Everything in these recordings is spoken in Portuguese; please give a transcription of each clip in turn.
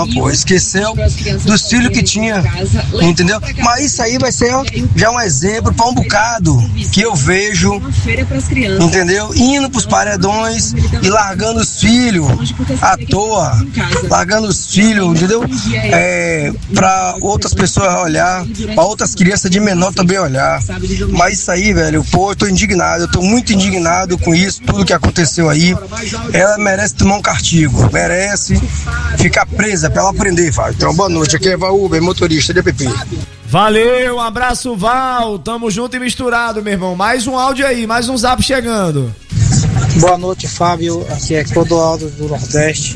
Pô, esqueceu dos filhos que tinha, entendeu? Mas isso aí vai ser já um exemplo para um bocado que eu vejo, entendeu? Indo pros paredões e largando os filhos à toa, largando os filhos, entendeu? Para outras pessoas olhar, para outras crianças de menor também olhar. Mas isso aí, velho, pô, eu tô indignado, eu tô muito indignado com isso, tudo que aconteceu aí. Ela merece tomar um castigo, merece ficar presa pra ela aprender, Fábio. Então, boa noite, aqui é Valber, motorista de app. Valeu, um abraço, Val, tamo junto e misturado, meu irmão. Mais um áudio aí, mais um zap chegando. Boa noite, Fábio, aqui é Clodoaldo do Nordeste.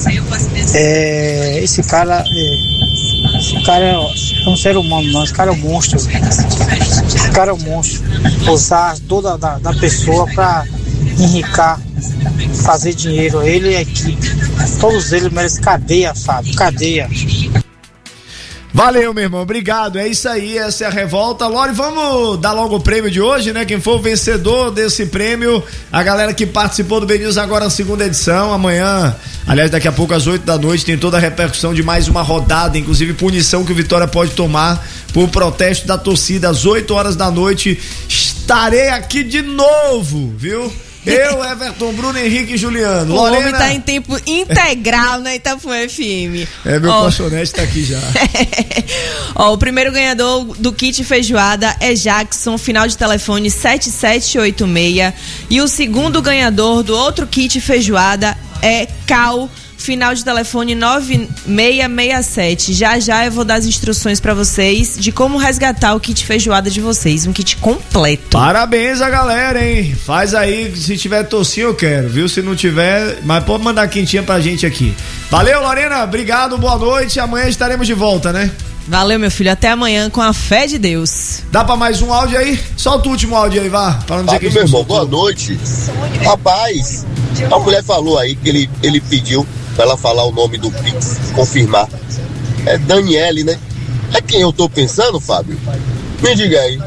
Esse cara é um ser humano, não, esse cara é um monstro. Esse cara é um monstro. Usar toda da pessoa pra enricar, fazer dinheiro, ele e a equipe. Todos eles merecem cadeia, Fábio, cadeia. Valeu, meu irmão, obrigado, é isso aí, essa é a revolta. Lore, vamos dar logo o prêmio de hoje, né? Quem for o vencedor desse prêmio, a galera que participou do BNews agora na segunda edição, amanhã, aliás, daqui a pouco às 8 da noite, tem toda a repercussão de mais uma rodada, inclusive punição que o Vitória pode tomar por protesto da torcida. Às 8 horas da noite estarei aqui de novo, viu? Eu, Everton, Bruno Henrique e Juliano. O Lorena... homem tá em tempo integral na Itapuã FM. Meu colchonete tá aqui já. O primeiro ganhador do kit feijoada é Jackson, final de telefone 7786. E o segundo ganhador do outro kit feijoada é Cal, final de telefone 9667. Já eu vou dar as instruções pra vocês de como resgatar o kit feijoada de vocês, um kit completo. Parabéns a galera, hein? Faz aí, se tiver tocinho eu quero, viu? Se não tiver, mas pode mandar quentinha pra gente aqui. Valeu, Lorena, obrigado, boa noite, amanhã estaremos de volta, né? Valeu, meu filho, até amanhã com a fé de Deus. Dá pra mais um áudio aí? Solta o último áudio aí, vá. Para não dizer que meu irmão, boa noite. Rapaz, a mulher falou aí que ele pediu pra ela falar o nome do Pix, confirmar. É Daniele, né? É quem eu tô pensando, Fábio? Me diga aí.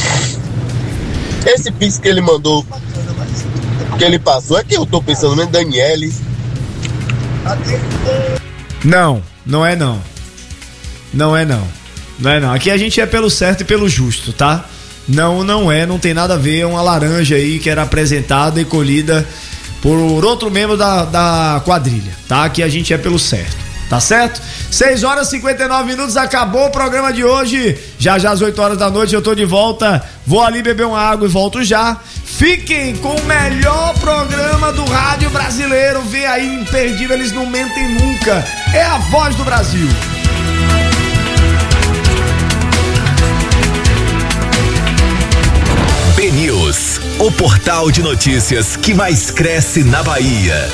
Esse Pix que ele mandou, que ele passou, é quem eu tô pensando mesmo, Daniele? Não é não. Não é não. Aqui a gente é pelo certo e pelo justo, tá? Não tem nada a ver, é uma laranja aí que era apresentada e colhida por outro membro da quadrilha, tá? Aqui a gente é pelo certo, tá certo? 6 horas e 59 minutos, acabou o programa de hoje. Já às 8 horas da noite eu tô de volta. Vou ali beber uma água e volto já. Fiquem com o melhor programa do rádio brasileiro. Vê aí, imperdível, eles não mentem nunca. É a voz do Brasil. BNews, o portal de notícias que mais cresce na Bahia.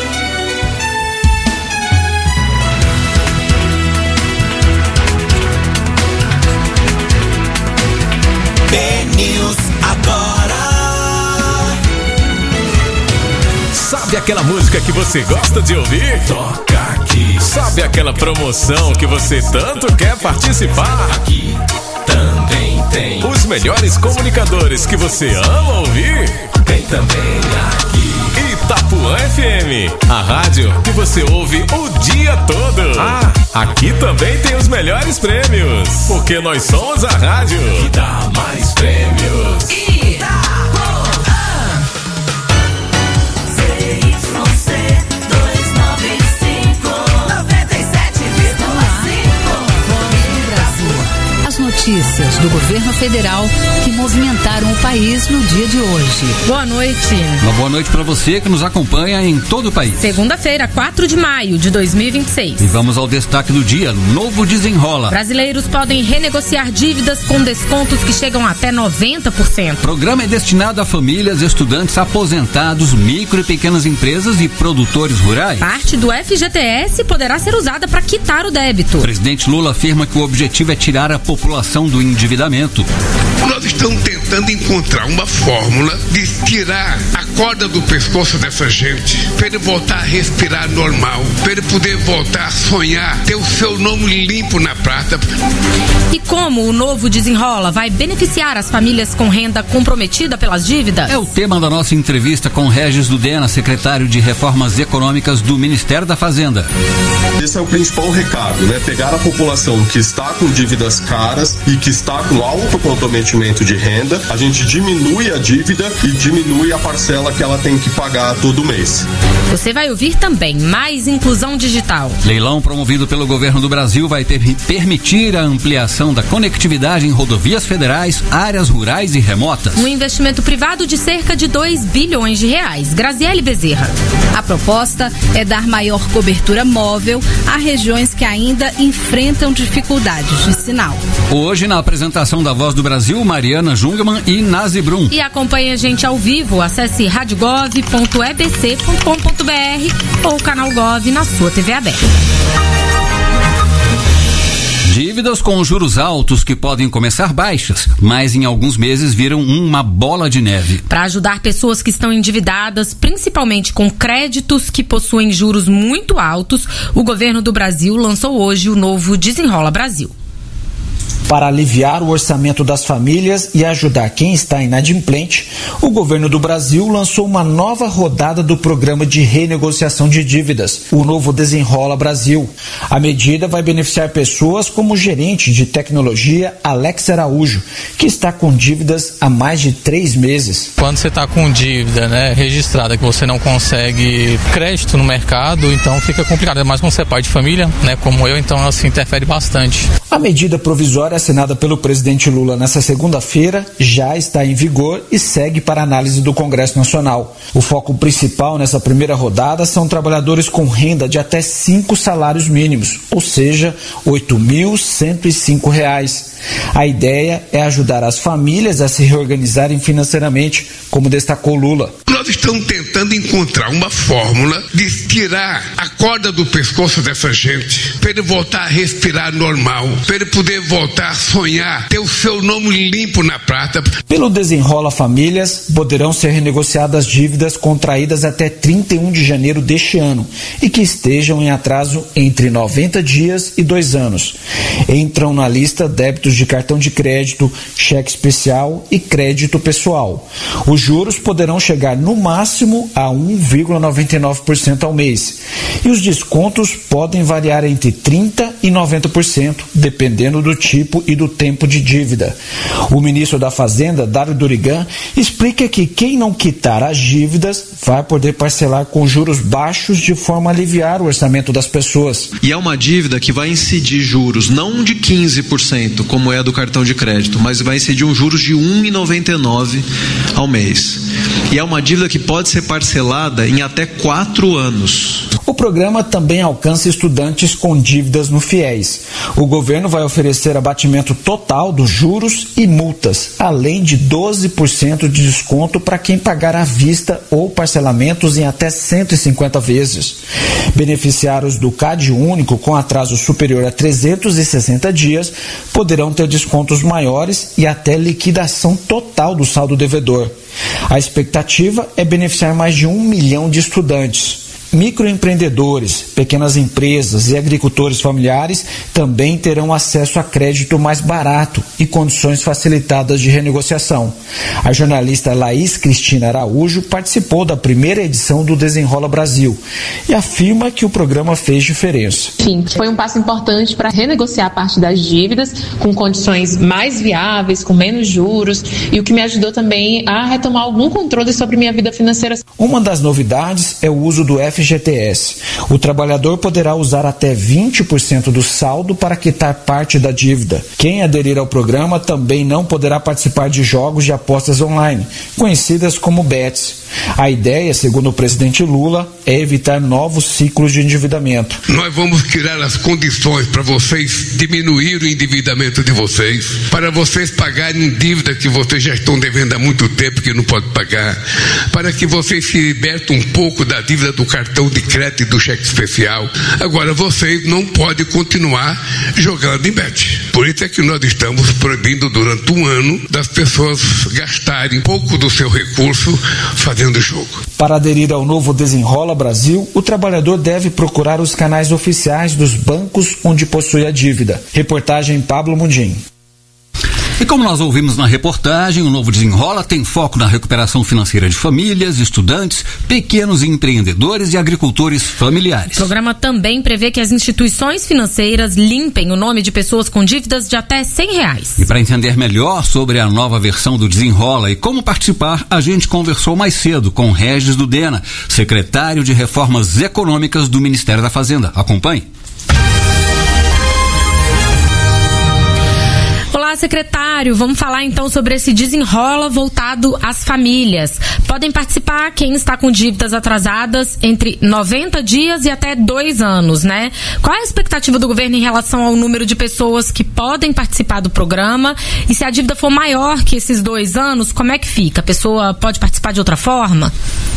BNews agora. Sabe aquela música que você gosta de ouvir? Toca aqui. Sabe aquela promoção que você tanto quer participar? Aqui também tem. Os melhores comunicadores que você ama ouvir? Tem também aqui. Itapuã FM, a rádio que você ouve o dia todo. Aqui também tem os melhores prêmios, porque nós somos a rádio que dá mais prêmios. Itapuã. ZYC 295 97,5. As notícias do governo federal que movimentaram o país no dia de hoje. Boa noite. Uma boa noite para você que nos acompanha em todo o país. Segunda-feira, 4 de maio de 2026. E vamos ao destaque do dia, Novo Desenrola. Brasileiros podem renegociar dívidas com descontos que chegam até 90%. O programa é destinado a famílias, estudantes, aposentados, micro e pequenas empresas e produtores rurais. Parte do FGTS poderá ser usada para quitar o débito. O presidente Lula afirma que o objetivo é tirar a população do endividamento. Nós estamos tentando tentando encontrar uma fórmula de tirar a corda do pescoço dessa gente, para ele voltar a respirar normal, para ele poder voltar a sonhar, ter o seu nome limpo na prata. E como o novo Desenrola vai beneficiar as famílias com renda comprometida pelas dívidas? É o tema da nossa entrevista com Regis Ludena, secretário de Reformas Econômicas do Ministério da Fazenda. Esse é o principal recado, né? Pegar a população que está com dívidas caras e que está com alto comprometimento de renda, a gente diminui a dívida e diminui a parcela que ela tem que pagar todo mês. Você vai ouvir também mais inclusão digital. Leilão promovido pelo governo do Brasil vai permitir a ampliação da conectividade em rodovias federais, áreas rurais e remotas. Um investimento privado de cerca de 2 bilhões de reais. Graziele Bezerra. A proposta é dar maior cobertura móvel a regiões que ainda enfrentam dificuldades de sinal. Hoje, na apresentação da Voz do Brasil, Mariana Jungmann e Nazi Brum. E acompanhe a gente ao vivo. Acesse radiogov.ebc.com.br ou o canal Gov na sua TV aberta. Dívidas com juros altos que podem começar baixas, mas em alguns meses viram uma bola de neve. Para ajudar pessoas que estão endividadas, principalmente com créditos que possuem juros muito altos, o governo do Brasil lançou hoje o novo Desenrola Brasil. Para aliviar o orçamento das famílias e ajudar quem está inadimplente, o governo do Brasil lançou uma nova rodada do programa de renegociação de dívidas, o novo Desenrola Brasil. A medida vai beneficiar pessoas como o gerente de tecnologia Alex Araújo, que está com dívidas há mais de 3 meses. Quando você está com dívida, registrada, que você não consegue crédito no mercado, então fica complicado. É mais quando você é pai de família, como eu, então assim interfere bastante. A medida provisória assinada pelo presidente Lula nesta segunda-feira já está em vigor e segue para análise do Congresso Nacional. O foco principal nessa primeira rodada são trabalhadores com renda de até 5 salários mínimos, ou seja, R$ 8.105. A ideia é ajudar as famílias a se reorganizarem financeiramente, como destacou Lula. Nós estamos tentando encontrar uma fórmula de tirar a corda do pescoço dessa gente, para ele voltar a respirar normal, para ele poder voltar a sonhar, ter o seu nome limpo na prata. Pelo Desenrola Famílias, poderão ser renegociadas dívidas contraídas até 31 de janeiro deste ano e que estejam em atraso entre 90 dias e 2 anos. Entram na lista débitos de cartão de crédito, cheque especial e crédito pessoal. Os juros poderão chegar no máximo a 1,99% ao mês. E os descontos podem variar entre 30% e 90%, dependendo do tipo e do tempo de dívida. O ministro da Fazenda, Dário Dorigan, explica que quem não quitar as dívidas vai poder parcelar com juros baixos de forma a aliviar o orçamento das pessoas. E é uma dívida que vai incidir juros não de 15%, como é a do cartão de crédito, mas vai incidir um juros de 1,99% ao mês. E é uma dívida que pode ser parcelada em até 4 anos. O programa também alcança estudantes com dívidas no FIES. O governo vai oferecer abatimento total dos juros e multas, além de 12% de desconto para quem pagar à vista ou parcelamentos em até 150 vezes. Beneficiários do CAD único com atraso superior a 360 dias poderão ter descontos maiores e até liquidação total do saldo devedor. A expectativa é beneficiar mais de 1 milhão de estudantes. Microempreendedores, pequenas empresas e agricultores familiares também terão acesso a crédito mais barato e condições facilitadas de renegociação. A jornalista Laís Cristina Araújo participou da primeira edição do Desenrola Brasil e afirma que o programa fez diferença. Sim, foi um passo importante para renegociar parte das dívidas com condições mais viáveis, com menos juros, e o que me ajudou também a retomar algum controle sobre minha vida financeira. Uma das novidades é o uso do FGTS. O trabalhador poderá usar até 20% do saldo para quitar parte da dívida. Quem aderir ao programa também não poderá participar de jogos de apostas online, conhecidas como bets. A ideia, segundo o presidente Lula, é evitar novos ciclos de endividamento. Nós vamos criar as condições para vocês diminuir o endividamento de vocês, para vocês pagarem dívida que vocês já estão devendo há muito tempo que não podem pagar, para que vocês se libertem um pouco da dívida do cartão cartão de crédito e do cheque especial. Agora, vocês não podem continuar jogando em bet. Por isso é que nós estamos proibindo durante um ano das pessoas gastarem pouco do seu recurso fazendo jogo. Para aderir ao novo Desenrola Brasil, o trabalhador deve procurar os canais oficiais dos bancos onde possui a dívida. Reportagem Pablo Mundim. E como nós ouvimos na reportagem, o novo Desenrola tem foco na recuperação financeira de famílias, estudantes, pequenos empreendedores e agricultores familiares. O programa também prevê que as instituições financeiras limpem o nome de pessoas com dívidas de até R$100. E para entender melhor sobre a nova versão do Desenrola e como participar, a gente conversou mais cedo com Regis Dudena, secretário de Reformas Econômicas do Ministério da Fazenda. Acompanhe. Olá, secretário. Vamos falar então sobre esse Desenrola voltado às famílias. Podem participar quem está com dívidas atrasadas entre 90 dias e até 2 anos, né? Qual é a expectativa do governo em relação ao número de pessoas que podem participar do programa? E se a dívida for maior que esses 2 anos, como é que fica? A pessoa pode participar de outra forma?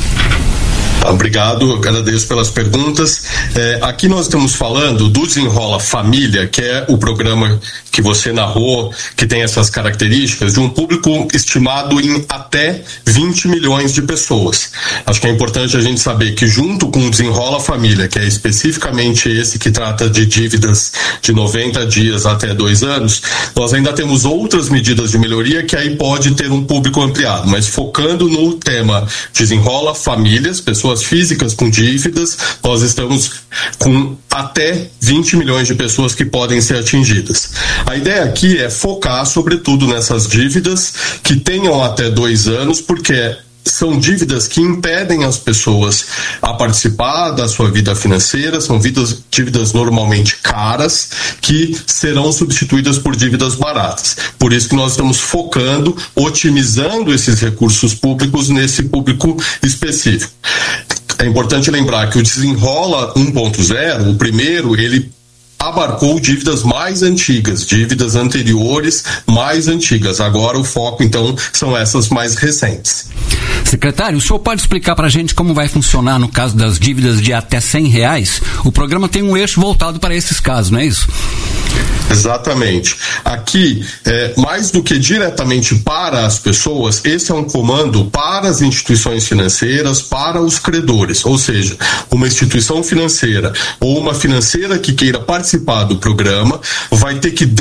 Obrigado, agradeço pelas perguntas. Aqui nós estamos falando do Desenrola Família, que é o programa que você narrou, que tem essas características de um público estimado em até 20 milhões de pessoas. Acho que é importante a gente saber que junto com o Desenrola Família, que é especificamente esse que trata de dívidas de 90 dias até 2 anos, nós ainda temos outras medidas de melhoria que aí pode ter um público ampliado, mas focando no tema Desenrola Famílias, pessoas físicas com dívidas, nós estamos com até 20 milhões de pessoas que podem ser atingidas. A ideia aqui é focar sobretudo nessas dívidas que tenham até 2 anos, porque são dívidas que impedem as pessoas a participar da sua vida financeira, são dívidas normalmente caras, que serão substituídas por dívidas baratas. Por isso que nós estamos focando, otimizando esses recursos públicos nesse público específico. É importante lembrar que o Desenrola 1.0, o primeiro, ele abarcou dívidas mais antigas, dívidas anteriores mais antigas. Agora o foco, então, são essas mais recentes. Secretário, o senhor pode explicar para a gente como vai funcionar no caso das dívidas de até R$100? O programa tem um eixo voltado para esses casos, não é isso? Exatamente. Aqui, mais do que diretamente para as pessoas, esse é um comando para as instituições financeiras, para os credores. Ou seja, uma instituição financeira ou uma financeira que queira participar do programa vai ter que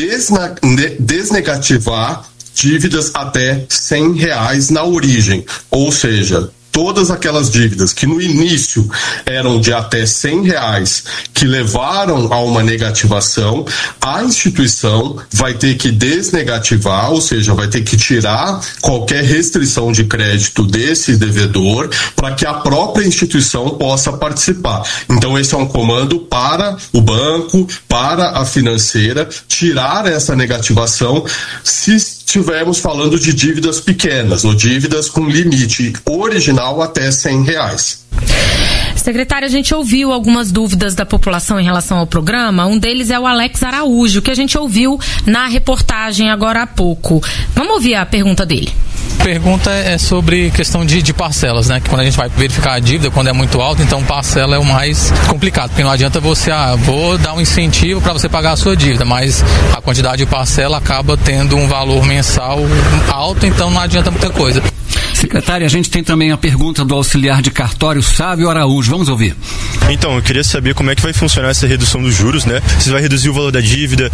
desnegativar dívidas até R$100 na origem. Ou seja, todas aquelas dívidas que no início eram de até R$100 que levaram a uma negativação, a instituição vai ter que desnegativar, ou seja, vai ter que tirar qualquer restrição de crédito desse devedor para que a própria instituição possa participar. Então esse é um comando para o banco, para a financeira, tirar essa negativação se estivermos falando de dívidas pequenas ou dívidas com limite original até R$100. Secretário, a gente ouviu algumas dúvidas da população em relação ao programa. Um deles é o Alex Araújo, que a gente ouviu na reportagem agora há pouco. Vamos ouvir a pergunta dele. A pergunta é sobre questão de parcelas, né? Que quando a gente vai verificar a dívida, quando é muito alta, então parcela é o mais complicado, porque não adianta você, vou dar um incentivo para você pagar a sua dívida, mas a quantidade de parcela acaba tendo um valor mensal alto, então não adianta muita coisa. Secretária, a gente tem também a pergunta do auxiliar de cartório Sávio Araújo. Vamos ouvir. Então, eu queria saber como é que vai funcionar essa redução dos juros, né? Você vai reduzir o valor da dívida?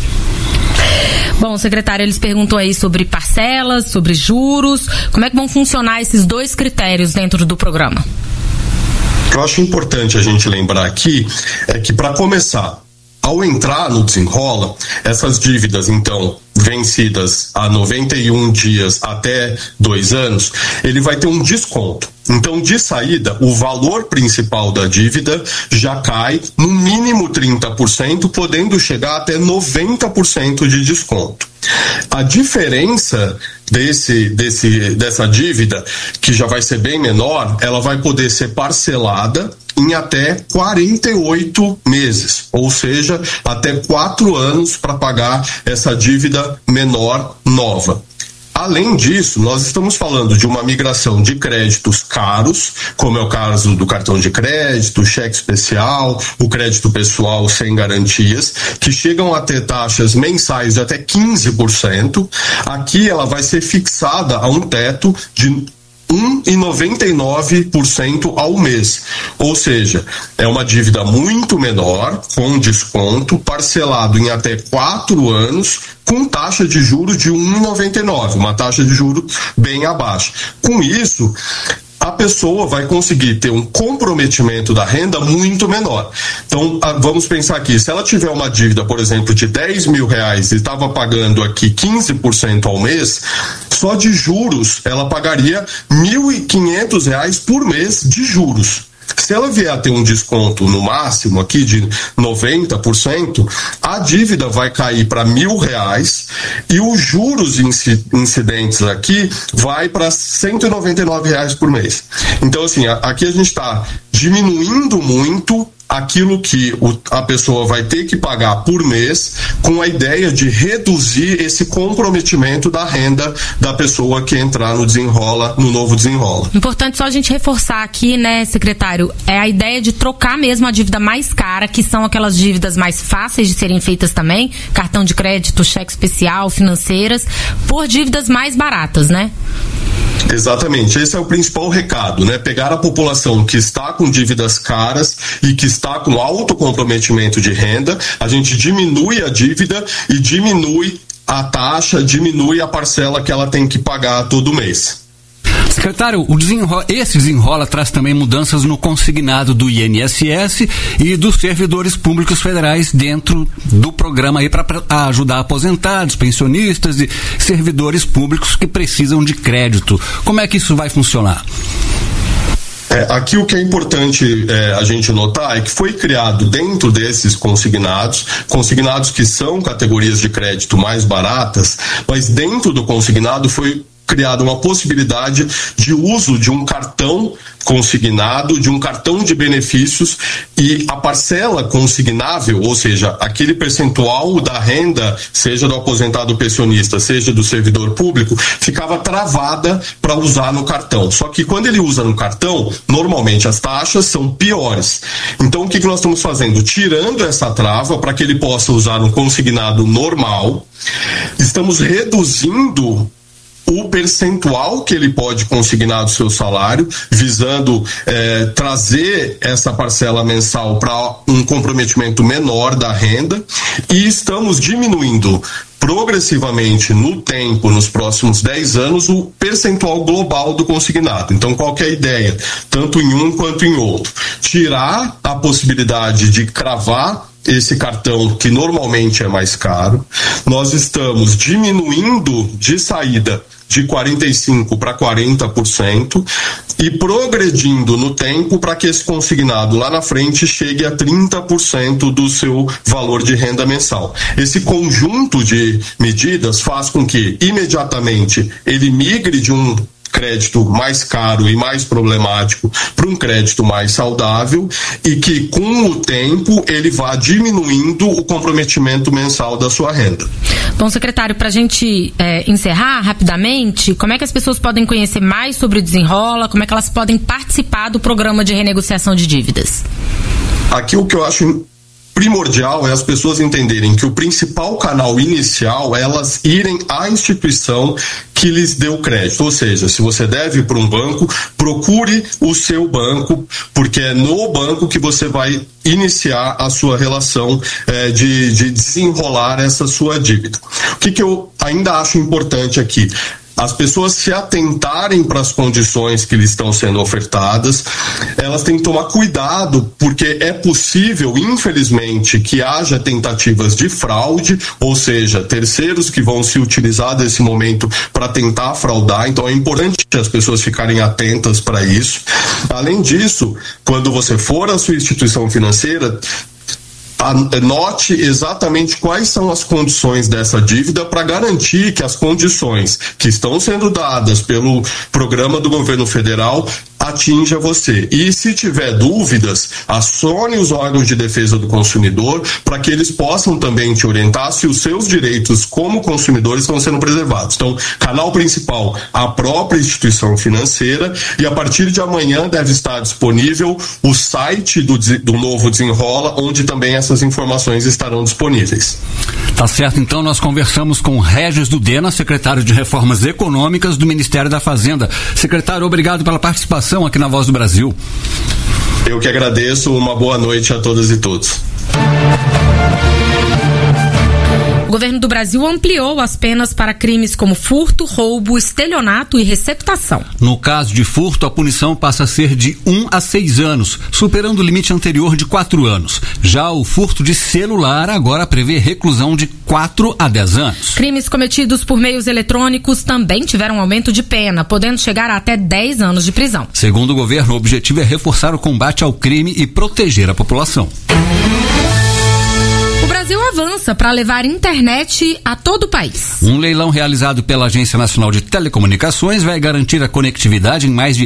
Bom, secretário, eles perguntam aí sobre parcelas, sobre juros. Como é que vão funcionar esses 2 critérios dentro do programa? O que eu acho importante a gente lembrar aqui é que, para começar, ao entrar no Desenrola, essas dívidas, então, vencidas a 91 dias até 2 anos, ele vai ter um desconto. Então, de saída, o valor principal da dívida já cai no mínimo 30%, podendo chegar até 90% de desconto. A diferença dessa dívida, que já vai ser bem menor, ela vai poder ser parcelada em até 48 meses, ou seja, até 4 anos para pagar essa dívida menor nova. Além disso, nós estamos falando de uma migração de créditos caros, como é o caso do cartão de crédito, cheque especial, o crédito pessoal sem garantias, que chegam a ter taxas mensais de até 15%. Aqui ela vai ser fixada a um teto de 1,99% ao mês, ou seja, é uma dívida muito menor, com desconto, parcelado em até 4 anos, com taxa de juros de 1,99%, uma taxa de juros bem abaixo. Com isso, a pessoa vai conseguir ter um comprometimento da renda muito menor. Então, vamos pensar aqui, se ela tiver uma dívida, por exemplo, de R$10 mil e estava pagando aqui 15% ao mês, só de juros ela pagaria R$1.500 por mês de juros. Se ela vier a ter um desconto no máximo aqui de 90%, a dívida vai cair para R$1.000 e os juros incidentes aqui vai para R$199 por mês. Então, assim, aqui a gente está diminuindo muito aquilo que a pessoa vai ter que pagar por mês, com a ideia de reduzir esse comprometimento da renda da pessoa que entrar no novo Desenrola. Importante só a gente reforçar aqui, né, secretário, é a ideia de trocar mesmo a dívida mais cara, que são aquelas dívidas mais fáceis de serem feitas também, cartão de crédito, cheque especial, financeiras, por dívidas mais baratas, né? Exatamente, esse é o principal recado, né? Pegar a população que está com dívidas caras e que está com alto comprometimento de renda, a gente diminui a dívida e diminui a taxa, diminui a parcela que ela tem que pagar todo mês. Secretário, esse Desenrola traz também mudanças no consignado do INSS e dos servidores públicos federais dentro do programa aí para ajudar aposentados, pensionistas e servidores públicos que precisam de crédito. Como é que isso vai funcionar? Aqui o que é importante a gente notar é que foi criado dentro desses consignados que são categorias de crédito mais baratas, mas dentro do consignado foi criada uma possibilidade de uso de um cartão consignado, de um cartão de benefícios, e a parcela consignável, ou seja, aquele percentual da renda, seja do aposentado pensionista, seja do servidor público, ficava travada para usar no cartão. Só que quando ele usa no cartão, normalmente as taxas são piores. Então o que nós estamos fazendo? Tirando essa trava para que ele possa usar no consignado normal, estamos reduzindo o percentual que ele pode consignar do seu salário, visando trazer essa parcela mensal para um comprometimento menor da renda, e estamos diminuindo progressivamente no tempo, nos próximos 10 anos, o percentual global do consignado. Então, qual que é a ideia? Tanto em um quanto em outro. Tirar a possibilidade de cravar esse cartão que normalmente é mais caro. Nós estamos diminuindo de saída de 45% para 40% e progredindo no tempo para que esse consignado lá na frente chegue a 30% do seu valor de renda mensal. Esse conjunto de medidas faz com que imediatamente ele migre de um crédito mais caro e mais problemático para um crédito mais saudável, e que com o tempo ele vá diminuindo o comprometimento mensal da sua renda. Bom, secretário, para a gente encerrar rapidamente, como é que as pessoas podem conhecer mais sobre o Desenrola, como é que elas podem participar do programa de renegociação de dívidas? Aqui o que eu acho primordial é as pessoas entenderem que o principal canal inicial é elas irem à instituição que lhes deu crédito, ou seja, se você deve para um banco, procure o seu banco, porque é no banco que você vai iniciar a sua relação de desenrolar essa sua dívida. O que eu ainda acho importante aqui? As pessoas se atentarem para as condições que lhes estão sendo ofertadas, elas têm que tomar cuidado, porque é possível, infelizmente, que haja tentativas de fraude, ou seja, terceiros que vão se utilizar desse momento para tentar fraudar. Então é importante as pessoas ficarem atentas para isso. Além disso, quando você for à sua instituição financeira, note exatamente quais são as condições dessa dívida para garantir que as condições que estão sendo dadas pelo programa do governo federal atinja você. E se tiver dúvidas, acione os órgãos de defesa do consumidor para que eles possam também te orientar se os seus direitos como consumidores estão sendo preservados. Então, canal principal, a própria instituição financeira, e a partir de amanhã deve estar disponível o site do novo Desenrola, onde também essas informações estarão disponíveis. Tá certo, então nós conversamos com Regis Dudena, secretário de Reformas Econômicas do Ministério da Fazenda. Secretário, obrigado pela participação aqui na Voz do Brasil. Eu que agradeço, uma boa noite a todas e todos. O governo do Brasil ampliou as penas para crimes como furto, roubo, estelionato e receptação. No caso de furto, a punição passa a ser de 1 a 6 anos, superando o limite anterior de 4 anos. Já o furto de celular agora prevê reclusão de 4 a 10 anos. Crimes cometidos por meios eletrônicos também tiveram aumento de pena, podendo chegar a até 10 anos de prisão. Segundo o governo, o objetivo é reforçar o combate ao crime e proteger a população. O Brasil avança para levar internet a todo o país. Um leilão realizado pela Agência Nacional de Telecomunicações vai garantir a conectividade em mais de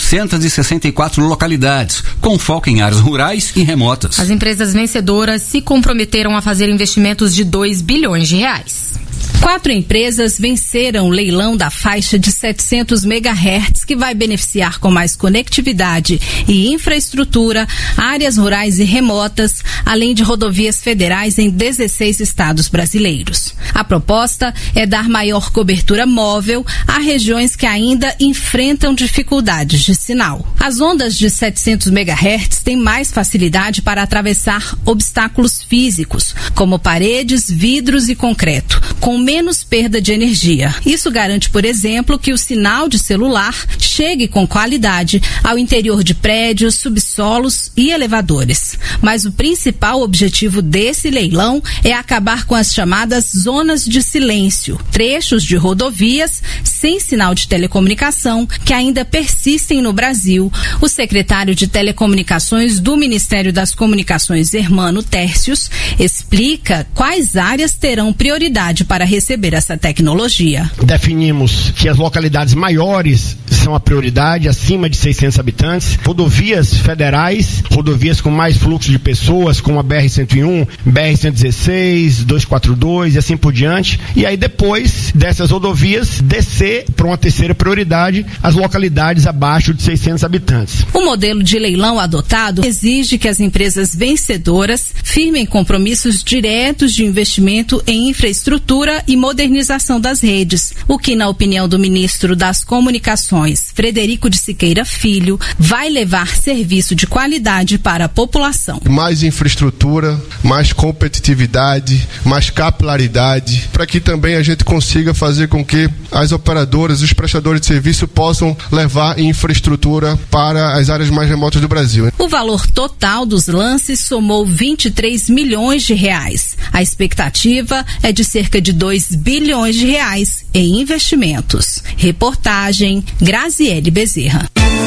864 localidades, com foco em áreas rurais e remotas. As empresas vencedoras se comprometeram a fazer investimentos de 2 bilhões de reais. 4 empresas venceram o leilão da faixa de 700 MHz, que vai beneficiar com mais conectividade e infraestrutura, áreas rurais e remotas, além de rodovias federais em 16 estados brasileiros. A proposta é dar maior cobertura móvel a regiões que ainda enfrentam dificuldades de sinal. As ondas de 700 MHz têm mais facilidade para atravessar obstáculos físicos, como paredes, vidros e concreto, com menos perda de energia. Isso garante, por exemplo, que o sinal de celular chegue com qualidade ao interior de prédios, subsolos e elevadores. Mas o principal objetivo desse leilão é acabar com as chamadas zonas de silêncio, trechos de rodovias sem sinal de telecomunicação que ainda persistem no Brasil. O secretário de Telecomunicações do Ministério das Comunicações, Hermano Tércios, explica quais áreas terão prioridade para receber essa tecnologia. Definimos que as localidades maiores são a prioridade, acima de 600 habitantes, rodovias federais, rodovias com mais fluxo de pessoas, como a BR-101, BR-116, 242 e assim por diante. E aí depois dessas rodovias, descer para uma terceira prioridade, as localidades abaixo de 600 habitantes. O modelo de leilão adotado exige que as empresas vencedoras firmem compromissos diretos de investimento em infraestrutura e modernização das redes, o que, na opinião do ministro das Comunicações, Frederico de Siqueira Filho, vai levar serviço de qualidade para a população. Mais infraestrutura, mais competitividade, mais capilaridade, para que também a gente consiga fazer com que as operadoras, os prestadores de serviço possam levar infraestrutura para as áreas mais remotas do Brasil. O valor total dos lances somou 23 milhões de reais. A expectativa é de cerca de 2 bilhões de reais em investimentos. Reportagem Graziele Bezerra.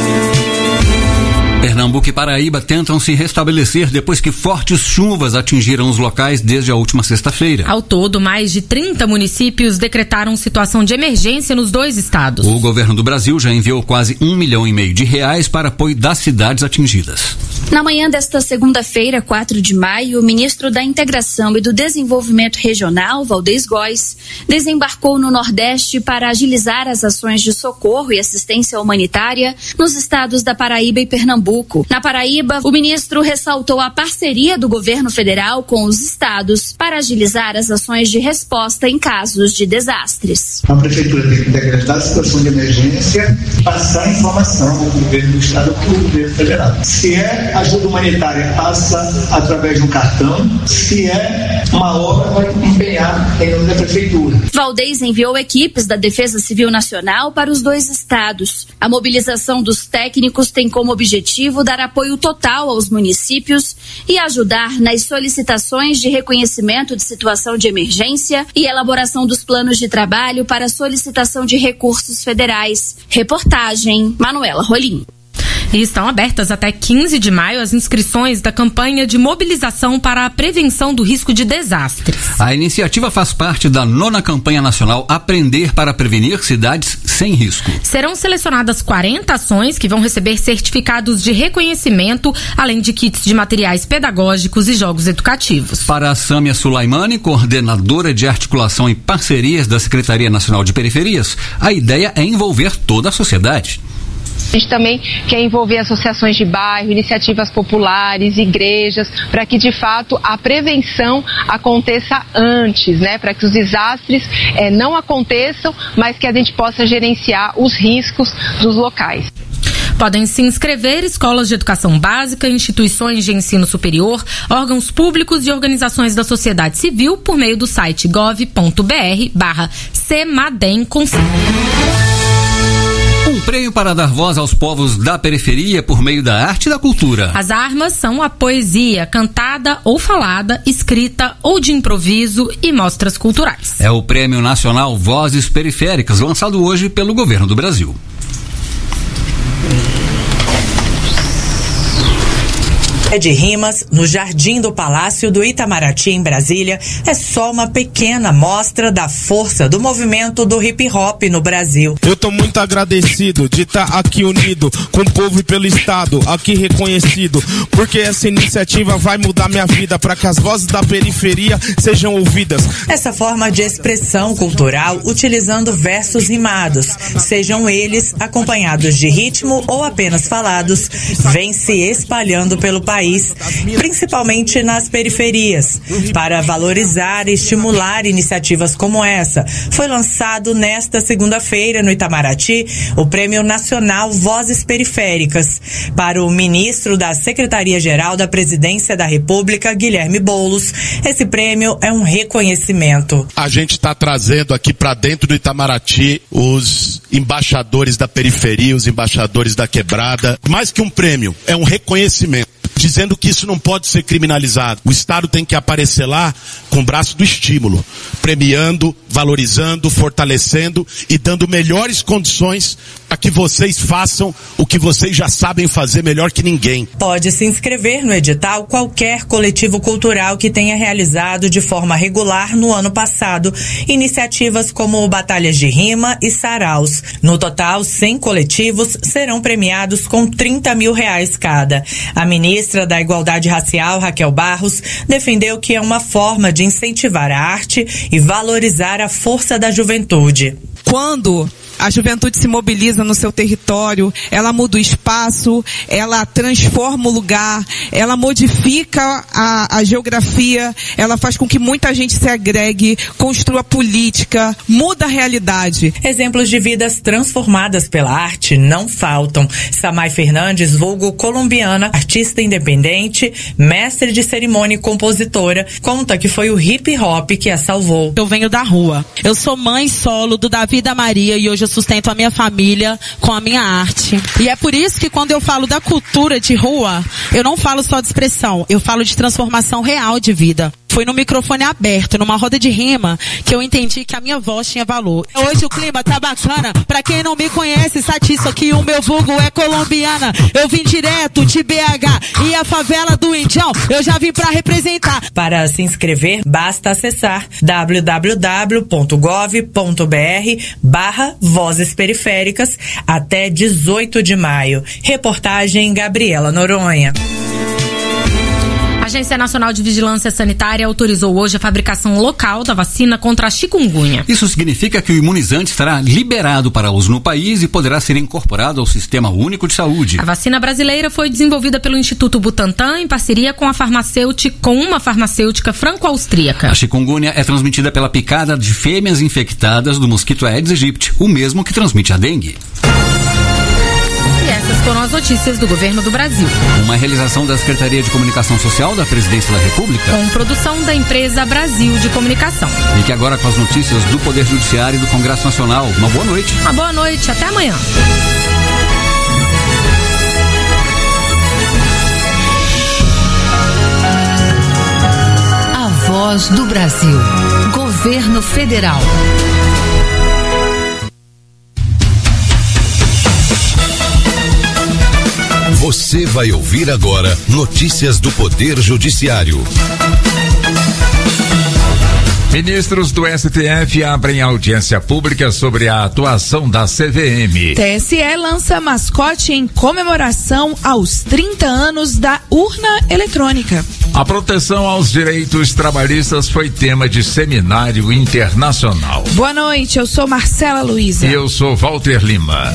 Pernambuco e Paraíba tentam se restabelecer depois que fortes chuvas atingiram os locais desde a última sexta-feira. Ao todo, mais de 30 municípios decretaram situação de emergência nos 2 estados. O governo do Brasil já enviou quase R$1,5 milhão de reais para apoio das cidades atingidas. Na manhã desta segunda-feira, 4 de maio, o ministro da Integração e do Desenvolvimento Regional, Valdez Góes, desembarcou no Nordeste para agilizar as ações de socorro e assistência humanitária nos estados da Paraíba e Pernambuco. Na Paraíba, o ministro ressaltou a parceria do governo federal com os estados para agilizar as ações de resposta em casos de desastres. A prefeitura tem que decretar a situação de emergência e passar a informação ao governo do estado para o governo federal. Se é ajuda humanitária, passa através de um cartão. Se é uma obra, vai empenhar em nome da prefeitura. Valdez enviou equipes da Defesa Civil Nacional para os 2 estados. A mobilização dos técnicos tem como objetivo dar apoio total aos municípios e ajudar nas solicitações de reconhecimento de situação de emergência e elaboração dos planos de trabalho para solicitação de recursos federais. Reportagem Manuela Rolim. E estão abertas até 15 de maio as inscrições da campanha de mobilização para a prevenção do risco de desastres. A iniciativa faz parte da 9ª campanha nacional Aprender para Prevenir Cidades sem risco. Serão selecionadas 40 ações que vão receber certificados de reconhecimento, além de kits de materiais pedagógicos e jogos educativos. Para a Sâmia Sulaimani, coordenadora de articulação e parcerias da Secretaria Nacional de Periferias, a ideia é envolver toda a sociedade. A gente também quer envolver associações de bairro, iniciativas populares, igrejas, para que de fato a prevenção aconteça antes, né? Para que os desastres não aconteçam, mas que a gente possa gerenciar os riscos dos locais. Podem se inscrever escolas de educação básica, instituições de ensino superior, órgãos públicos e organizações da sociedade civil por meio do site gov.br/CEMADEM. Um prêmio para dar voz aos povos da periferia por meio da arte e da cultura. As armas são a poesia, cantada ou falada, escrita ou de improviso e mostras culturais. É o Prêmio Nacional Vozes Periféricas, lançado hoje pelo Governo do Brasil. De rimas no Jardim do Palácio do Itamaraty, em Brasília, é só uma pequena amostra da força do movimento do hip hop no Brasil. Eu tô muito agradecido de estar aqui unido com o povo e pelo Estado, aqui reconhecido, porque essa iniciativa vai mudar minha vida para que as vozes da periferia sejam ouvidas. Essa forma de expressão cultural utilizando versos rimados, sejam eles acompanhados de ritmo ou apenas falados, vem se espalhando pelo país, principalmente nas periferias. Para valorizar e estimular iniciativas como essa, foi lançado nesta segunda-feira no Itamaraty o Prêmio Nacional Vozes Periféricas. Para o ministro da Secretaria-Geral da Presidência da República, Guilherme Boulos, esse prêmio é um reconhecimento. A gente está trazendo aqui para dentro do Itamaraty os embaixadores da periferia, os embaixadores da quebrada. Mais que um prêmio, é um reconhecimento, dizendo que isso não pode ser criminalizado. O Estado tem que aparecer lá com o braço do estímulo, premiando, valorizando, fortalecendo e dando melhores condições para que vocês façam o que vocês já sabem fazer melhor que ninguém. Pode se inscrever no edital qualquer coletivo cultural que tenha realizado de forma regular no ano passado iniciativas como batalhas de rima e saraus. No total, 100 coletivos serão premiados com R$30 mil cada. A ministra da Igualdade Racial, Raquel Barros, defendeu que é uma forma de incentivar a arte e valorizar a força da juventude. Quando a juventude se mobiliza no seu território, ela muda o espaço, ela transforma o lugar, ela modifica a geografia, ela faz com que muita gente se agregue, construa política, muda a realidade. Exemplos de vidas transformadas pela arte não faltam. Samay Fernandes, vulgo colombiana, artista independente, mestre de cerimônia e compositora, conta que foi o hip hop que a salvou. Eu venho da rua. Eu sou mãe solo do Davi e da Maria e hoje eu sustento a minha família com a minha arte. E é por isso que quando eu falo da cultura de rua, eu não falo só de expressão, eu falo de transformação real de vida. Foi no microfone aberto, numa roda de rima, que eu entendi que a minha voz tinha valor. Hoje o clima tá bacana, pra quem não me conhece, satisfa que o meu vulgo é colombiana. Eu vim direto de BH e a favela do Indião, eu já vim pra representar. Para se inscrever, basta acessar www.gov.br/Vozes Periféricas até 18 de maio. Reportagem Gabriela Noronha. A Agência Nacional de Vigilância Sanitária autorizou hoje a fabricação local da vacina contra a chikungunya. Isso significa que o imunizante estará liberado para uso no país e poderá ser incorporado ao Sistema Único de Saúde. A vacina brasileira foi desenvolvida pelo Instituto Butantan em parceria com uma farmacêutica franco-austríaca. A chikungunya é transmitida pela picada de fêmeas infectadas do mosquito Aedes aegypti, o mesmo que transmite a dengue. E essas foram as notícias do Governo do Brasil. Uma realização da Secretaria de Comunicação Social da Presidência da República. Com produção da empresa Brasil de Comunicação. Fique agora com as notícias do Poder Judiciário e do Congresso Nacional. Uma boa noite. Uma boa noite. Até amanhã. A Voz do Brasil. Governo Federal. Você vai ouvir agora notícias do Poder Judiciário. Ministros do STF abrem audiência pública sobre a atuação da CVM. TSE lança mascote em comemoração aos 30 anos da urna eletrônica. A proteção aos direitos trabalhistas foi tema de seminário internacional. Boa noite, eu sou Marcela Luiza. E eu sou Walter Lima.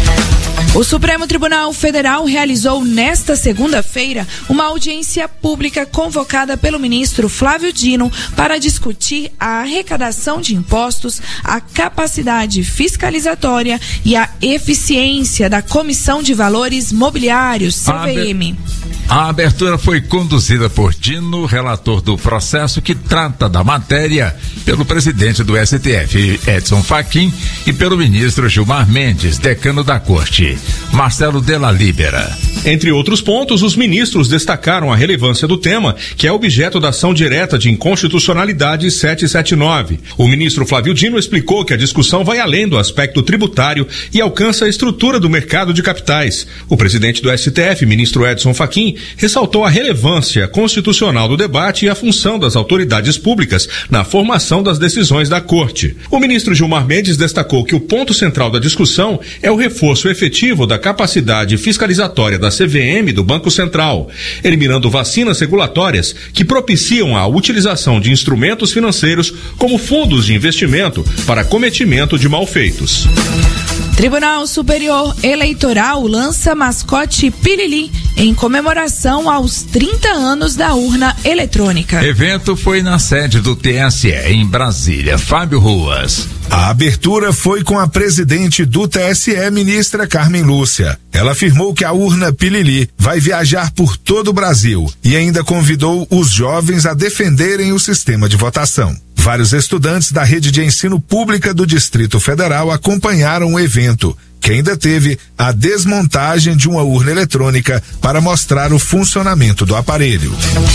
O Supremo Tribunal Federal realizou nesta segunda-feira uma audiência pública convocada pelo ministro Flávio Dino para discutir a arrecadação de impostos, a capacidade fiscalizatória e a eficiência da Comissão de Valores Mobiliários, CVM. A abertura foi conduzida por Dino, relator do processo que trata da matéria, pelo presidente do STF, Edson Fachin, e pelo ministro Gilmar Mendes, decano da Corte, Marcelo Della Libera. Entre outros pontos, os ministros destacaram a relevância do tema, que é objeto da ação direta de inconstitucionalidade 779. O ministro Flávio Dino explicou que a discussão vai além do aspecto tributário e alcança a estrutura do mercado de capitais. O presidente do STF, ministro Edson Fachin, ressaltou a relevância constitucional do debate e a função das autoridades públicas na formação das decisões da Corte. O ministro Gilmar Mendes destacou que o ponto central da discussão é o reforço efetivo da capacidade fiscalizatória da CVM do Banco Central, eliminando vacinas regulatórias que propiciam a utilização de instrumentos financeiros como fundos de investimento para cometimento de malfeitos. Tribunal Superior Eleitoral lança mascote Pilili em comemoração aos 30 anos da urna eletrônica. Evento foi na sede do TSE em Brasília. Fábio Ruas. A abertura foi com a presidente do TSE, ministra Carmen Lúcia. Ela afirmou que a urna Pilili vai viajar por todo o Brasil e ainda convidou os jovens a defenderem o sistema de votação. Vários estudantes da rede de ensino pública do Distrito Federal acompanharam o evento, que ainda teve a desmontagem de uma urna eletrônica para mostrar o funcionamento do aparelho.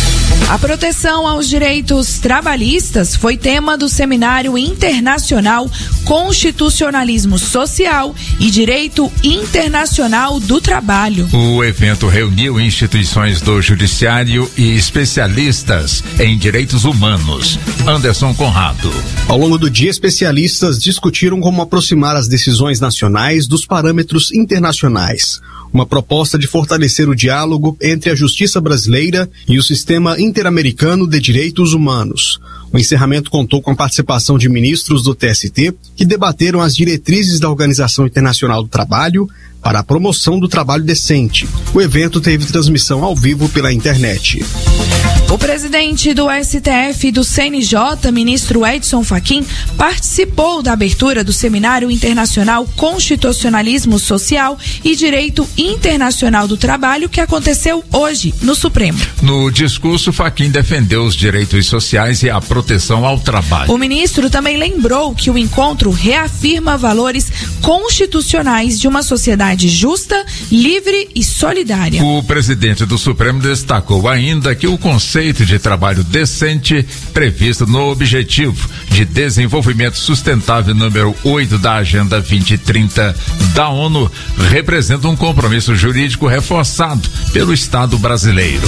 A proteção aos direitos trabalhistas foi tema do Seminário Internacional Constitucionalismo Social e Direito Internacional do Trabalho. O evento reuniu instituições do Judiciário e especialistas em direitos humanos. Anderson Conrado. Ao longo do dia, especialistas discutiram como aproximar as decisões nacionais dos parâmetros internacionais. Uma proposta de fortalecer o diálogo entre a justiça brasileira e o sistema interamericano de direitos humanos. O encerramento contou com a participação de ministros do TST, que debateram as diretrizes da Organização Internacional do Trabalho para a promoção do trabalho decente. O evento teve transmissão ao vivo pela internet. O presidente do STF e do CNJ, ministro Edson Fachin, participou da abertura do Seminário Internacional Constitucionalismo Social e Direito Internacional do Trabalho, que aconteceu hoje no Supremo. No discurso, Fachin defendeu os direitos sociais e a proteção ao trabalho. O ministro também lembrou que o encontro reafirma valores constitucionais de uma sociedade justa, livre e solidária. O presidente do Supremo destacou ainda que o conceito de trabalho decente, previsto no Objetivo de Desenvolvimento Sustentável número 8 da Agenda 2030 da ONU, representa um compromisso jurídico reforçado pelo Estado brasileiro.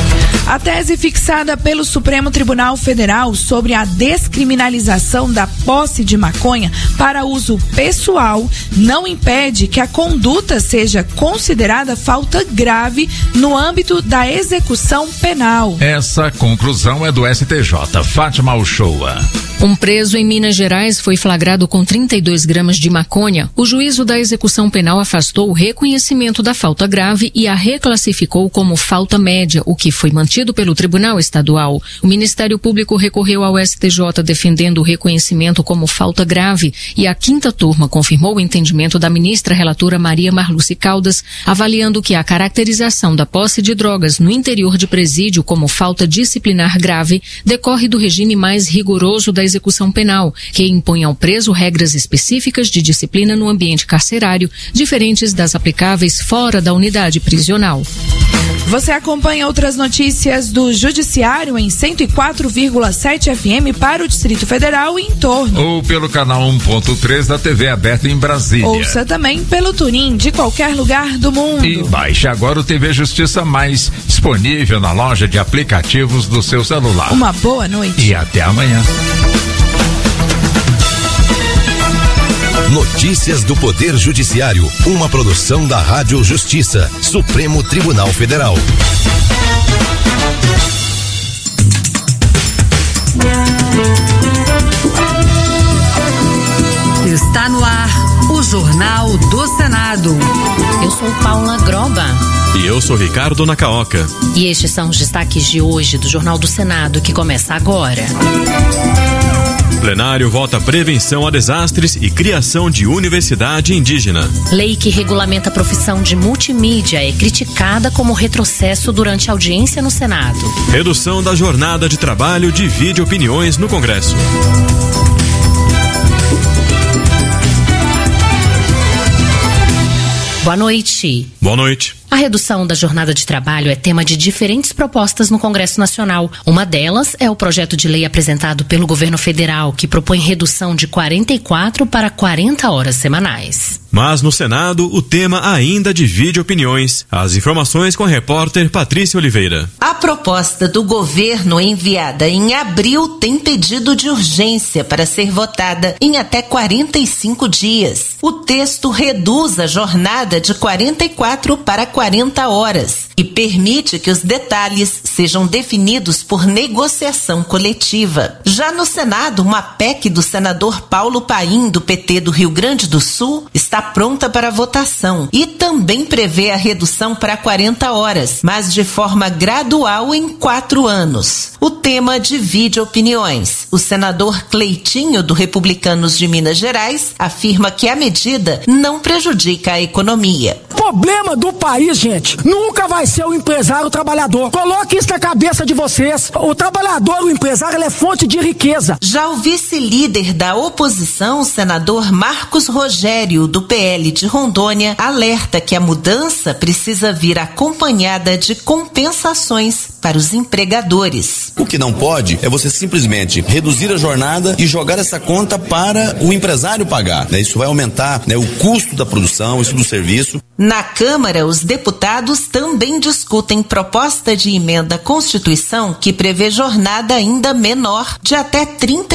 A tese fixada pelo Supremo Tribunal Federal sobre a descriminalização da posse de maconha para uso pessoal não impede que a conduta seja considerada falta grave no âmbito da execução penal. Essa conclusão é do STJ. Fátima Uchoa. Um preso em Minas Gerais foi flagrado com 32 gramas de maconha. O juízo da execução penal afastou o reconhecimento da falta grave e a reclassificou como falta média, o que foi mantido pelo Tribunal Estadual. O Ministério Público recorreu ao STJ defendendo o reconhecimento como falta grave e a quinta turma confirmou o entendimento da ministra relatora Maria Marluce Caldas, avaliando que a caracterização da posse de drogas no interior de presídio como falta disciplinar grave decorre do regime mais rigoroso da execução penal, que impõe ao preso regras específicas de disciplina no ambiente carcerário, diferentes das aplicáveis fora da unidade prisional. Você acompanha outras notícias do Judiciário em 104,7 FM para o Distrito Federal e em torno. Ou pelo canal 1.3 da TV aberta em Brasília. Ouça também pelo TuneIn de qualquer lugar do mundo. E baixe agora o TV Justiça Mais, disponível na loja de aplicativos do seu celular. Uma boa noite. E até amanhã. Notícias do Poder Judiciário, uma produção da Rádio Justiça, Supremo Tribunal Federal. Está no ar o Jornal do Senado. Eu sou Paula Groba. E eu sou Ricardo Nacaoca. E estes são os destaques de hoje do Jornal do Senado, que começa agora. Plenário vota prevenção a desastres e criação de universidade indígena. Lei que regulamenta a profissão de multimídia é criticada como retrocesso durante a audiência no Senado. Redução da jornada de trabalho divide opiniões no Congresso. Boa noite. Boa noite. A redução da jornada de trabalho é tema de diferentes propostas no Congresso Nacional. Uma delas é o projeto de lei apresentado pelo governo federal, que propõe redução de 44 para 40 horas semanais. Mas no Senado, o tema ainda divide opiniões. As informações com a repórter Patrícia Oliveira. A proposta do governo enviada em abril tem pedido de urgência para ser votada em até 45 dias. O texto reduz a jornada de 44 para 40 horas e permite que os detalhes sejam definidos por negociação coletiva. Já no Senado, uma PEC do senador Paulo Paim, do PT do Rio Grande do Sul, está pronta para votação e também prevê a redução para 40 horas, mas de forma gradual em 4 anos. O tema divide opiniões. O senador Cleitinho, do Republicanos de Minas Gerais, afirma que a medida não prejudica a economia. O problema do país, gente, nunca vai ser o empresário, o trabalhador. Coloque isso na cabeça de vocês. O trabalhador, o empresário, ele é fonte de riqueza. Já o vice-líder da oposição, o senador Marcos Rogério, do PL de Rondônia, alerta que a mudança precisa vir acompanhada de compensações para os empregadores. O que não pode é você simplesmente reduzir a jornada e jogar essa conta para o empresário pagar. Isso vai aumentar o custo da produção, isso do serviço. Na Câmara, os deputados também discutem proposta de emenda à Constituição que prevê jornada ainda menor de até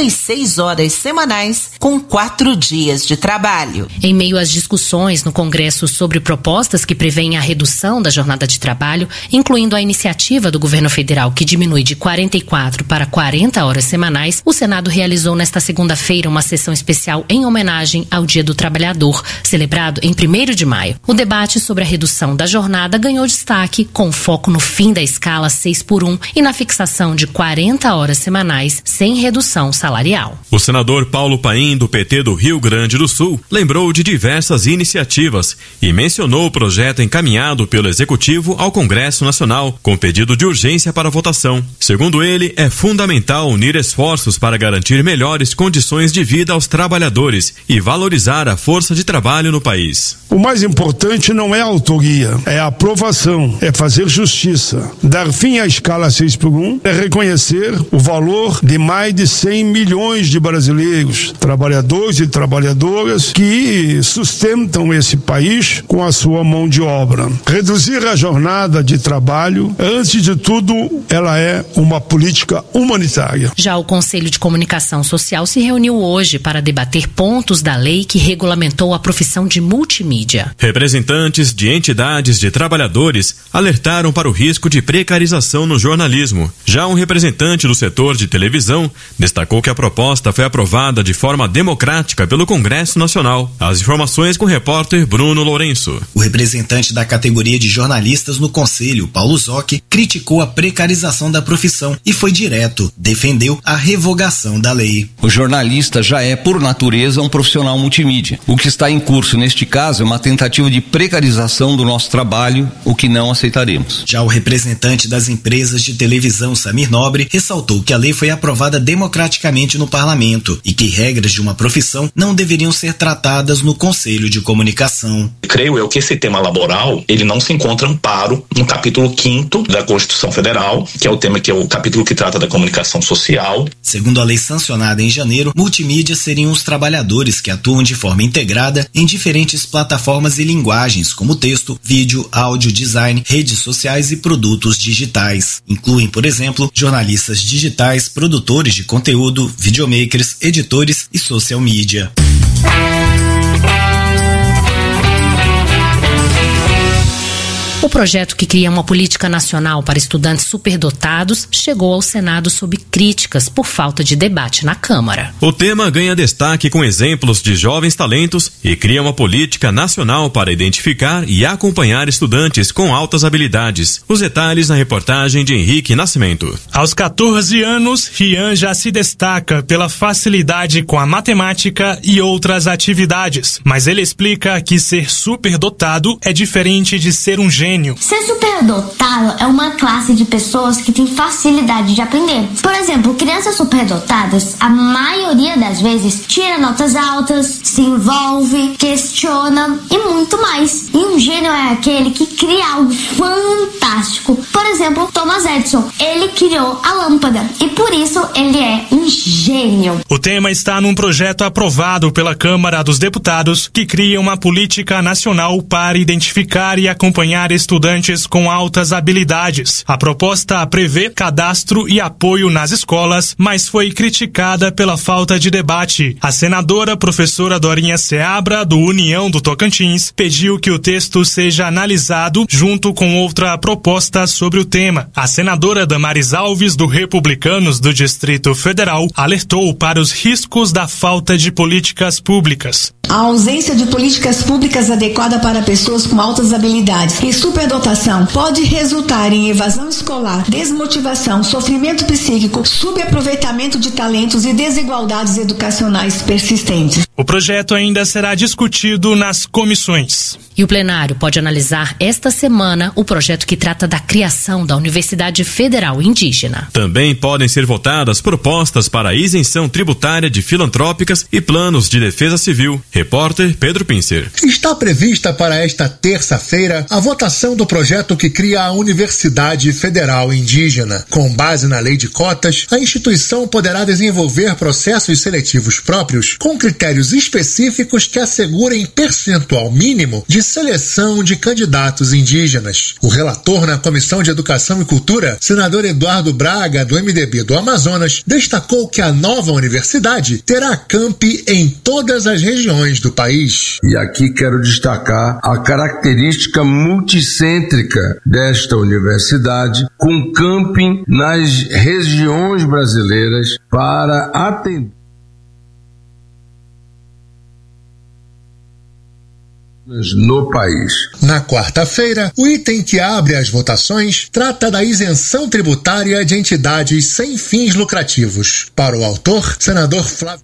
36 horas semanais com 4 dias de trabalho. Em meio às discussões no Congresso sobre propostas que prevêem a redução da jornada de trabalho, incluindo a iniciativa do governo federal que diminui de 44 para 40 horas semanais, o Senado realizou nesta segunda-feira uma sessão especial em homenagem ao Dia do Trabalhador, celebrado em 1º de maio. O debate sobre a redução da jornada ganhou destaque, com foco no fim da escala 6x1 e na fixação de 40 horas semanais sem redução salarial. O senador Paulo Paim, do PT do Rio Grande do Sul, lembrou de diversas iniciativas e mencionou o projeto encaminhado pelo Executivo ao Congresso Nacional, com pedido de urgência para votação. Segundo ele, é fundamental unir esforços para garantir melhores condições de vida aos trabalhadores e valorizar a força de trabalho no país. O mais importante não é a autoria, é a aprovação, é fazer justiça. Dar fim à escala 6x1 é reconhecer o valor de mais de 100 milhões de brasileiros, trabalhadores e trabalhadoras que sustentam esse país com a sua mão de obra. Reduzir a jornada de trabalho, antes de tudo, ela é uma política humanitária. Já o Conselho de Comunicação Social se reuniu hoje para debater pontos da lei que regulamentou a profissão de multimídia. Representantes de entidades de trabalhadores alertaram para o risco de precarização no jornalismo. Já um representante do setor de televisão destacou que a proposta foi aprovada de forma democrática pelo Congresso Nacional. As informações com o repórter Bruno Lourenço. O representante da categoria de jornalistas no Conselho, Paulo Zocchi, criticou a precarização da profissão e foi direto, defendeu a revogação da lei. O jornalista já é, por natureza, um profissional multimídia. O que está em curso neste caso é uma tentativa de precarização do nosso trabalho, o que não aceitaremos. Já o representante das empresas de televisão, Samir Nobre, ressaltou que a lei foi aprovada democraticamente no parlamento e que regras de uma profissão não deveriam ser tratadas no Conselho de Comunicação. Creio eu que esse tema laboral, ele não se encontra amparo no capítulo 5º da Constituição Federal, que é o capítulo que trata da comunicação social. Segundo a lei sancionada em janeiro, multimídia seriam os trabalhadores que atuam de forma integrada em diferentes plataformas e linguagens, como texto, vídeo, áudio, design, redes sociais e produtos digitais. Incluem, por exemplo, jornalistas digitais, produtores de conteúdo, videomakers, editores e social media. O projeto que cria uma política nacional para estudantes superdotados chegou ao Senado sob críticas por falta de debate na Câmara. O tema ganha destaque com exemplos de jovens talentos e cria uma política nacional para identificar e acompanhar estudantes com altas habilidades. Os detalhes na reportagem de Henrique Nascimento. Aos 14 anos, Rian já se destaca pela facilidade com a matemática e outras atividades, mas ele explica que ser superdotado é diferente de ser um gênio. Ser superdotado é uma classe de pessoas que tem facilidade de aprender. Por exemplo, crianças superdotadas, a maioria das vezes, tira notas altas, se envolve, questiona e muito mais. E um gênio é aquele que cria algo fantástico. Por exemplo, Thomas Edison, ele criou a lâmpada e por isso ele é um gênio. O tema está num projeto aprovado pela Câmara dos Deputados que cria uma política nacional para identificar e acompanhar estudantes com altas habilidades. A proposta prevê cadastro e apoio nas escolas, mas foi criticada pela falta de debate. A senadora professora Dorinha Seabra, do União do Tocantins, pediu que o texto seja analisado junto com outra proposta sobre o tema. A senadora Damaris Alves, do Republicanos do Distrito Federal, alertou para os riscos da falta de políticas públicas. A ausência de políticas públicas adequadas para pessoas com altas habilidades e superdotação pode resultar em evasão escolar, desmotivação, sofrimento psíquico, subaproveitamento de talentos e desigualdades educacionais persistentes. O projeto ainda será discutido nas comissões. E o plenário pode analisar esta semana o projeto que trata da criação da Universidade Federal Indígena. Também podem ser votadas propostas para a isenção tributária de filantrópicas e planos de defesa civil. Repórter Pedro Pincer. Está prevista para esta terça-feira a votação do projeto que cria a Universidade Federal Indígena. Com base na lei de cotas, a instituição poderá desenvolver processos seletivos próprios com critérios específicos que assegurem percentual mínimo de seleção de candidatos indígenas. O relator na Comissão de Educação e Cultura, senador Eduardo Braga, do MDB do Amazonas, destacou que a nova universidade terá campi em todas as regiões do país. E aqui quero destacar a característica multicêntrica desta universidade, com camping nas regiões brasileiras para atender no país. Na quarta-feira, o item que abre as votações trata da isenção tributária de entidades sem fins lucrativos. Para o autor, senador Flávio,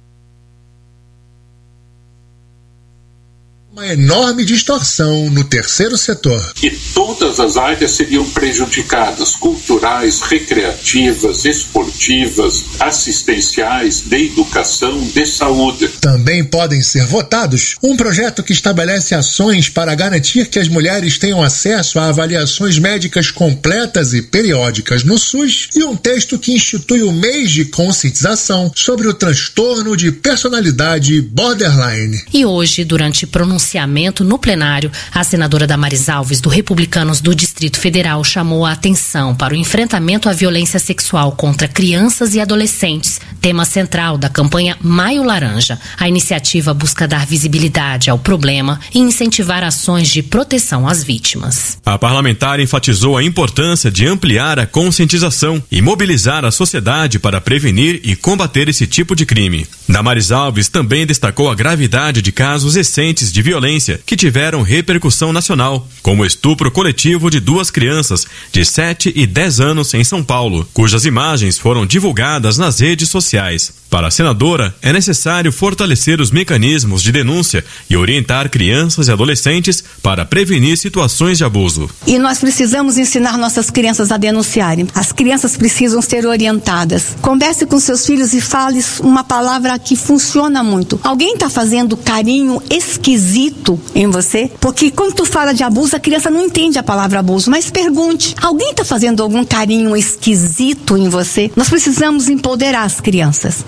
uma enorme distorção no terceiro setor. E todas as áreas seriam prejudicadas: culturais, recreativas, esportivas, assistenciais, de educação, de saúde. Também podem ser votados um projeto que estabelece ações para garantir que as mulheres tenham acesso a avaliações médicas completas e periódicas no SUS e um texto que institui o mês de conscientização sobre o transtorno de personalidade borderline. E hoje, durante pronunciamento no plenário, a senadora Damaris Alves, do Republicanos do Distrito Federal, chamou a atenção para o enfrentamento à violência sexual contra crianças e adolescentes, tema central da campanha Maio Laranja. A iniciativa busca dar visibilidade ao problema e incentivar ações de proteção às vítimas. A parlamentar enfatizou a importância de ampliar a conscientização e mobilizar a sociedade para prevenir e combater esse tipo de crime. Damaris Alves também destacou a gravidade de casos recentes de violência que tiveram repercussão nacional, como o estupro coletivo de 2 crianças de 7 e 10 anos em São Paulo, cujas imagens foram divulgadas nas redes sociais. Para a senadora, é necessário fortalecer os mecanismos de denúncia e orientar crianças e adolescentes para prevenir situações de abuso. E nós precisamos ensinar nossas crianças a denunciarem. As crianças precisam ser orientadas. Converse com seus filhos e fale uma palavra que funciona muito. Alguém está fazendo carinho esquisito em você? Porque quando tu fala de abuso, a criança não entende a palavra abuso, mas pergunte: alguém está fazendo algum carinho esquisito em você? Nós precisamos empoderar as crianças.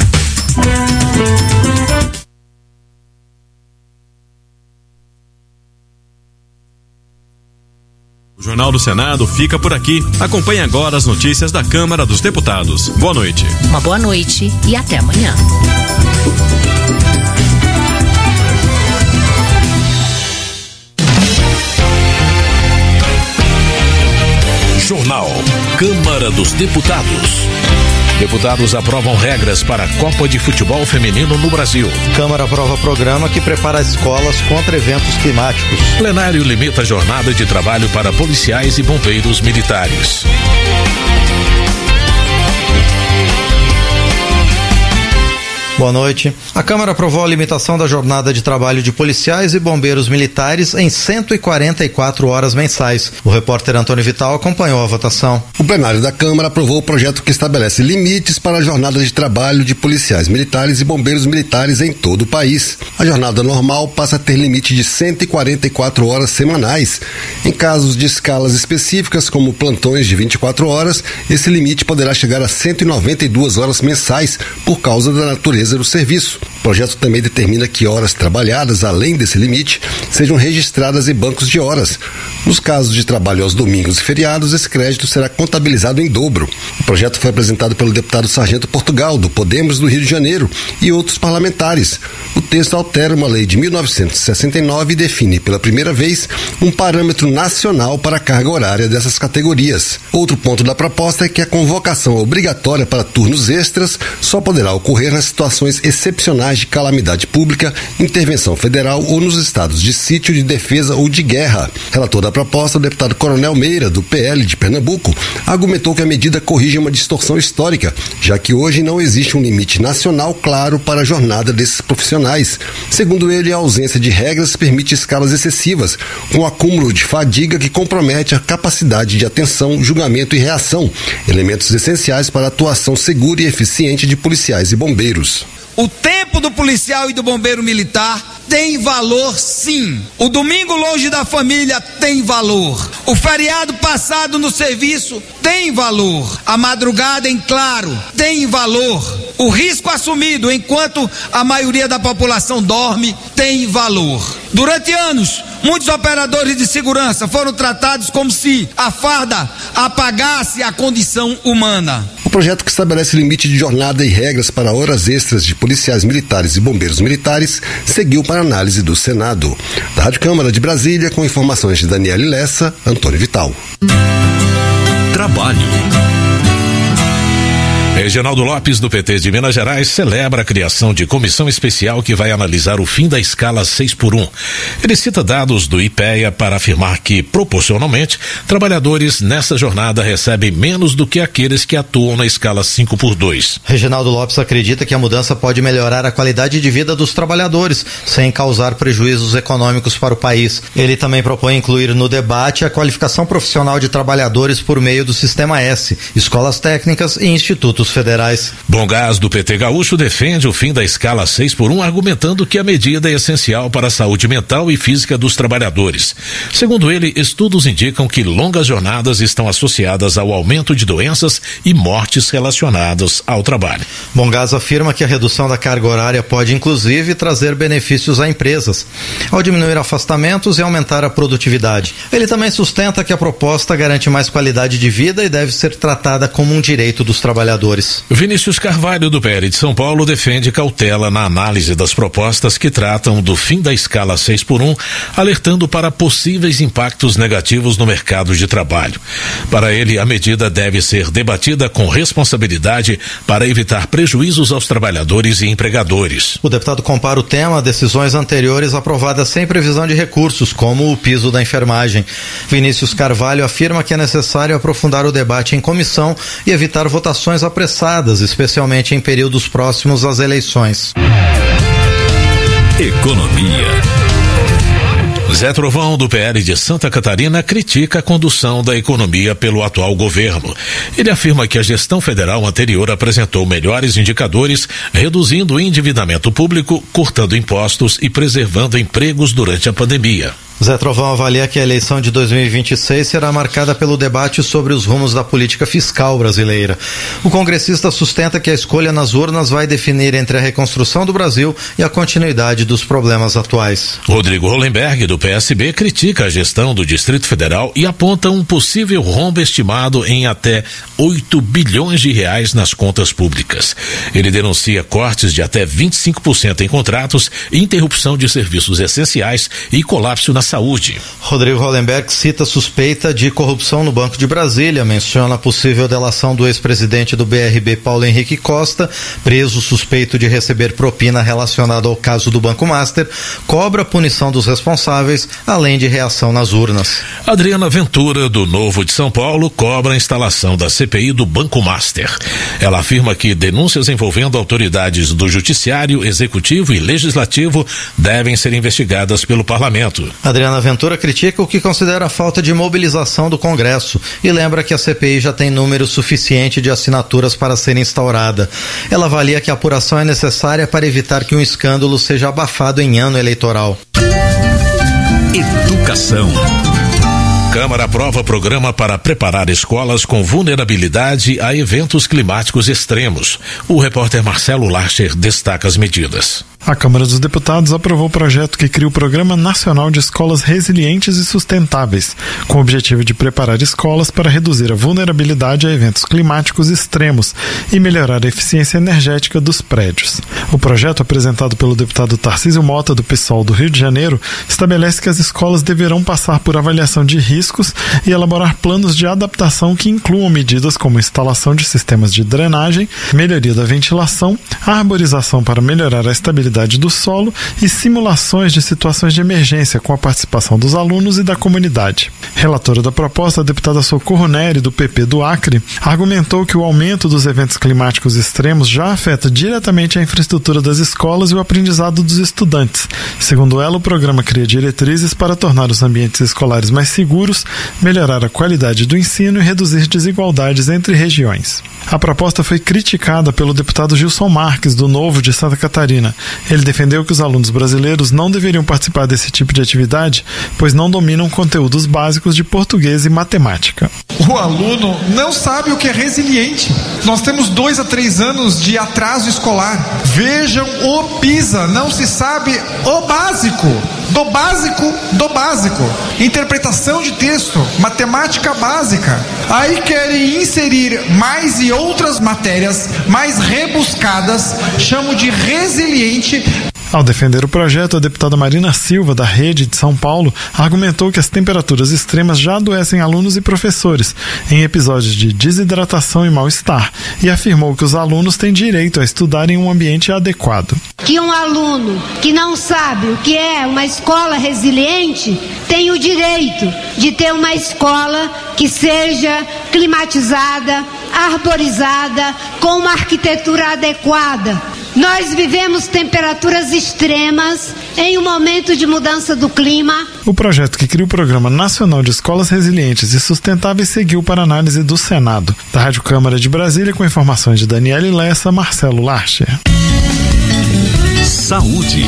O Jornal do Senado fica por aqui. Acompanhe agora as notícias da Câmara dos Deputados. Boa noite. Uma boa noite e até amanhã. Jornal. Câmara dos Deputados. Deputados aprovam regras para a Copa de Futebol Feminino no Brasil. Câmara aprova programa que prepara escolas contra eventos climáticos. Plenário limita a jornada de trabalho para policiais e bombeiros militares. Boa noite. A Câmara aprovou a limitação da jornada de trabalho de policiais e bombeiros militares em 144 horas mensais. O repórter Antônio Vital acompanhou a votação. O plenário da Câmara aprovou o projeto que estabelece limites para a jornada de trabalho de policiais militares e bombeiros militares em todo o país. A jornada normal passa a ter limite de 144 horas semanais. Em casos de escalas específicas, como plantões de 24 horas, esse limite poderá chegar a 192 horas mensais por causa da natureza do serviço. O projeto também determina que horas trabalhadas além desse limite sejam registradas em bancos de horas. Nos casos de trabalho aos domingos e feriados, esse crédito será contabilizado em dobro. O projeto foi apresentado pelo deputado Sargento Portugal, do Podemos do Rio de Janeiro, e outros parlamentares. O texto altera uma lei de 1969 e define pela primeira vez um parâmetro nacional para a carga horária dessas categorias. Outro ponto da proposta é que a convocação obrigatória para turnos extras só poderá ocorrer nas situações excepcionais de calamidade pública, intervenção federal ou nos estados de sítio, de defesa ou de guerra. Relator da proposta, o deputado Coronel Meira, do PL de Pernambuco, argumentou que a medida corrige uma distorção histórica, já que hoje não existe um limite nacional claro para a jornada desses profissionais. Segundo ele, a ausência de regras permite escalas excessivas, com acúmulo de fadiga que compromete a capacidade de atenção, julgamento e reação, elementos essenciais para a atuação segura e eficiente de policiais e bombeiros. O tempo do policial e do bombeiro militar tem valor, sim. O domingo longe da família tem valor. O feriado passado no serviço tem valor. A madrugada em claro tem valor. O risco assumido enquanto a maioria da população dorme tem valor. Durante anos, muitos operadores de segurança foram tratados como se a farda apagasse a condição humana. O projeto que estabelece limite de jornada e regras para horas extras de policiais militares e bombeiros militares seguiu para análise do Senado. Da Rádio Câmara de Brasília, com informações de Daniele Lessa, Antônio Vital. Trabalho. Reginaldo Lopes, do PT de Minas Gerais, celebra a criação de comissão especial que vai analisar o fim da escala 6x1. Ele cita dados do IPEA para afirmar que, proporcionalmente, trabalhadores nessa jornada recebem menos do que aqueles que atuam na escala 5x2. Reginaldo Lopes acredita que a mudança pode melhorar a qualidade de vida dos trabalhadores, sem causar prejuízos econômicos para o país. Ele também propõe incluir no debate a qualificação profissional de trabalhadores por meio do Sistema S, escolas técnicas e institutos federais. Bom Gás, do PT Gaúcho, defende o fim da escala 6x1, argumentando que a medida é essencial para a saúde mental e física dos trabalhadores. Segundo ele, estudos indicam que longas jornadas estão associadas ao aumento de doenças e mortes relacionadas ao trabalho. Bom Gás afirma que a redução da carga horária pode, inclusive, trazer benefícios a empresas, ao diminuir afastamentos e aumentar a produtividade. Ele também sustenta que a proposta garante mais qualidade de vida e deve ser tratada como um direito dos trabalhadores. Vinícius Carvalho, do PL de São Paulo, defende cautela na análise das propostas que tratam do fim da escala 6x1, alertando para possíveis impactos negativos no mercado de trabalho. Para ele, a medida deve ser debatida com responsabilidade para evitar prejuízos aos trabalhadores e empregadores. O deputado compara o tema a decisões anteriores aprovadas sem previsão de recursos, como o piso da enfermagem. Vinícius Carvalho afirma que é necessário aprofundar o debate em comissão e evitar votações apressadas, especialmente em períodos próximos às eleições. Economia. Zé Trovão, do PL de Santa Catarina, critica a condução da economia pelo atual governo. Ele afirma que a gestão federal anterior apresentou melhores indicadores, reduzindo o endividamento público, cortando impostos e preservando empregos durante a pandemia. Zé Trovão avalia que a eleição de 2026 será marcada pelo debate sobre os rumos da política fiscal brasileira. O congressista sustenta que a escolha nas urnas vai definir entre a reconstrução do Brasil e a continuidade dos problemas atuais. Rodrigo Hollenberg, do PSB, critica a gestão do Distrito Federal e aponta um possível rombo estimado em até 8 bilhões de reais nas contas públicas. Ele denuncia cortes de até 25% em contratos, interrupção de serviços essenciais e colapso na saúde. Rodrigo Hollenberg cita suspeita de corrupção no Banco de Brasília, menciona a possível delação do ex-presidente do BRB, Paulo Henrique Costa, preso suspeito de receber propina relacionada ao caso do Banco Master, cobra a punição dos responsáveis, além de reação nas urnas. Adriana Ventura, do Novo de São Paulo, cobra a instalação da CPI do Banco Master. Ela afirma que denúncias envolvendo autoridades do Judiciário, Executivo e Legislativo devem ser investigadas pelo Parlamento. Adriana Ventura critica o que considera a falta de mobilização do Congresso e lembra que a CPI já tem número suficiente de assinaturas para ser instaurada. Ela avalia que a apuração é necessária para evitar que um escândalo seja abafado em ano eleitoral. Educação. Câmara aprova programa para preparar escolas com vulnerabilidade a eventos climáticos extremos. O repórter Marcelo Larcher destaca as medidas. A Câmara dos Deputados aprovou o projeto que cria o Programa Nacional de Escolas Resilientes e Sustentáveis, com o objetivo de preparar escolas para reduzir a vulnerabilidade a eventos climáticos extremos e melhorar a eficiência energética dos prédios. O projeto, apresentado pelo deputado Tarcísio Mota, do PSOL do Rio de Janeiro, estabelece que as escolas deverão passar por avaliação de riscos e elaborar planos de adaptação que incluam medidas como instalação de sistemas de drenagem, melhoria da ventilação, arborização para melhorar a estabilidade do solo e simulações de situações de emergência com a participação dos alunos e da comunidade. Relatora da proposta, a deputada Socorro Neri, do PP do Acre, argumentou que o aumento dos eventos climáticos extremos já afeta diretamente a infraestrutura das escolas e o aprendizado dos estudantes. Segundo ela, o programa cria diretrizes para tornar os ambientes escolares mais seguros, melhorar a qualidade do ensino e reduzir desigualdades entre regiões. A proposta foi criticada pelo deputado Gilson Marques, do Novo de Santa Catarina. Ele defendeu que os alunos brasileiros não deveriam participar desse tipo de atividade, pois não dominam conteúdos básicos de português e matemática. O aluno não sabe o que é resiliente. Nós temos 2 a 3 anos de atraso escolar. Vejam o PISA, não se sabe o básico. Do básico. Interpretação de texto, matemática básica. Aí querem inserir mais e outras matérias mais rebuscadas, chamo de resiliente. Ao defender o projeto, a deputada Marina Silva, da Rede de São Paulo, argumentou que as temperaturas extremas já adoecem alunos e professores em episódios de desidratação e mal-estar e afirmou que os alunos têm direito a estudar em um ambiente adequado. Que um aluno que não sabe o que é uma escola resiliente tem o direito de ter uma escola que seja climatizada, arborizada, com uma arquitetura adequada. Nós vivemos temperaturas extremas em um momento de mudança do clima. O projeto que cria o Programa Nacional de Escolas Resilientes e Sustentáveis seguiu para análise do Senado. Da Rádio Câmara de Brasília, com informações de Daniele Lessa, Marcelo Larcher. Saúde.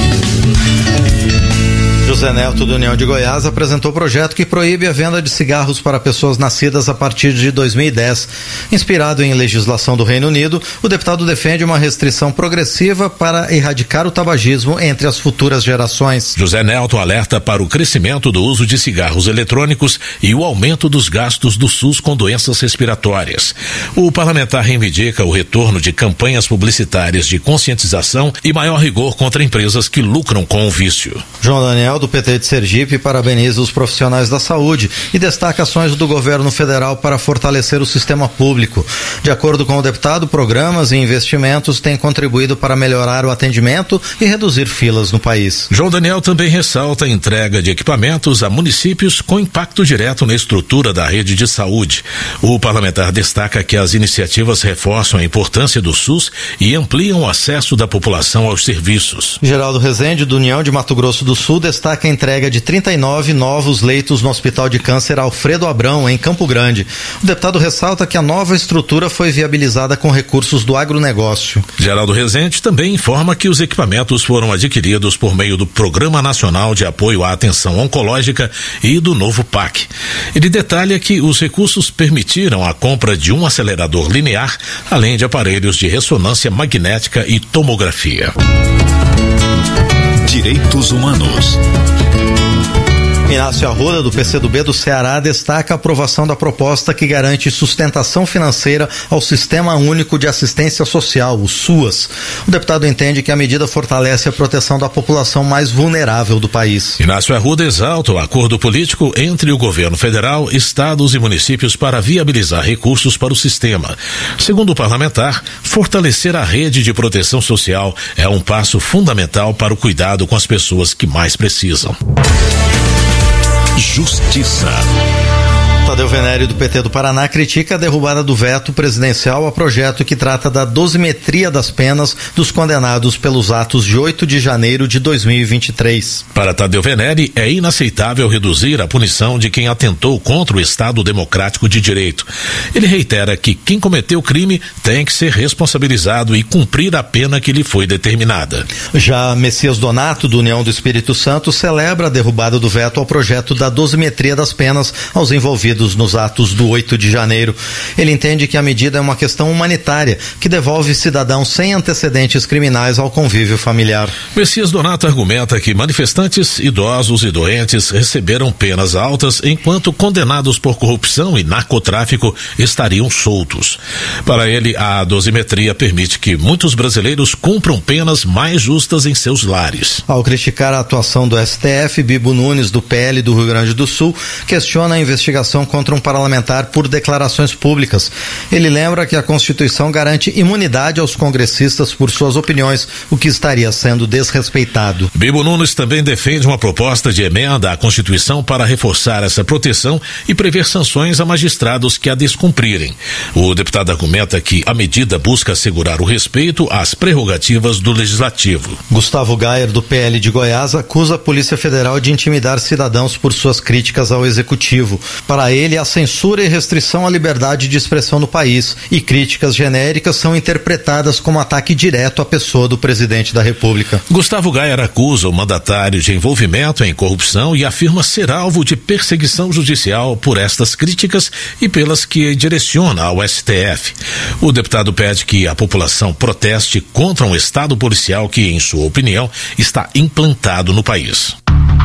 José Nelto, do União de Goiás, apresentou o projeto que proíbe a venda de cigarros para pessoas nascidas a partir de 2010. Inspirado em legislação do Reino Unido, o deputado defende uma restrição progressiva para erradicar o tabagismo entre as futuras gerações. José Nelto alerta para o crescimento do uso de cigarros eletrônicos e o aumento dos gastos do SUS com doenças respiratórias. O parlamentar reivindica o retorno de campanhas publicitárias de conscientização e maior rigor contra empresas que lucram com o vício. João Daniel, do PT de Sergipe, parabeniza os profissionais da saúde e destaca ações do governo federal para fortalecer o sistema público. De acordo com o deputado, programas e investimentos têm contribuído para melhorar o atendimento e reduzir filas no país. João Daniel também ressalta a entrega de equipamentos a municípios com impacto direto na estrutura da rede de saúde. O parlamentar destaca que as iniciativas reforçam a importância do SUS e ampliam o acesso da população aos serviços. Geraldo Rezende, do União de Mato Grosso do Sul, destaca a entrega de 39 novos leitos no Hospital de Câncer Alfredo Abrão, em Campo Grande. O deputado ressalta que a nova estrutura foi viabilizada com recursos do agronegócio. Geraldo Rezende também informa que os equipamentos foram adquiridos por meio do Programa Nacional de Apoio à Atenção Oncológica e do novo PAC. Ele detalha que os recursos permitiram a compra de um acelerador linear, além de aparelhos de ressonância magnética e tomografia. Direitos Humanos. Inácio Arruda, do PCdoB do Ceará, destaca a aprovação da proposta que garante sustentação financeira ao Sistema Único de Assistência Social, o SUAS. O deputado entende que a medida fortalece a proteção da população mais vulnerável do país. Inácio Arruda exalta o acordo político entre o governo federal, estados e municípios para viabilizar recursos para o sistema. Segundo o parlamentar, fortalecer a rede de proteção social é um passo fundamental para o cuidado com as pessoas que mais precisam. Justiça. Tadeu Venério, do PT do Paraná, critica a derrubada do veto presidencial a projeto que trata da dosimetria das penas dos condenados pelos atos de 8 de janeiro de 2023. Para Tadeu Venério, é inaceitável reduzir a punição de quem atentou contra o Estado Democrático de Direito. Ele reitera que quem cometeu o crime tem que ser responsabilizado e cumprir a pena que lhe foi determinada. Já Messias Donato, do União do Espírito Santo, celebra a derrubada do veto ao projeto da dosimetria das penas aos envolvidos nos atos do 8 de janeiro. Ele entende que a medida é uma questão humanitária que devolve cidadãos sem antecedentes criminais ao convívio familiar. Messias Donato argumenta que manifestantes idosos e doentes receberam penas altas enquanto condenados por corrupção e narcotráfico estariam soltos. Para ele, a dosimetria permite que muitos brasileiros cumpram penas mais justas em seus lares. Ao criticar a atuação do STF, Bibo Nunes, do PL do Rio Grande do Sul, questiona a investigação contra um parlamentar por declarações públicas. Ele lembra que a Constituição garante imunidade aos congressistas por suas opiniões, o que estaria sendo desrespeitado. Bibo Nunes também defende uma proposta de emenda à Constituição para reforçar essa proteção e prever sanções a magistrados que a descumprirem. O deputado argumenta que a medida busca assegurar o respeito às prerrogativas do Legislativo. Gustavo Gayer, do PL de Goiás, acusa a Polícia Federal de intimidar cidadãos por suas críticas ao Executivo. Para ele, a censura e restrição à liberdade de expressão no país e críticas genéricas são interpretadas como ataque direto à pessoa do presidente da República. Gustavo Gayer acusa o mandatário de envolvimento em corrupção e afirma ser alvo de perseguição judicial por estas críticas e pelas que direciona ao STF. O deputado pede que a população proteste contra um Estado policial que, em sua opinião, está implantado no país.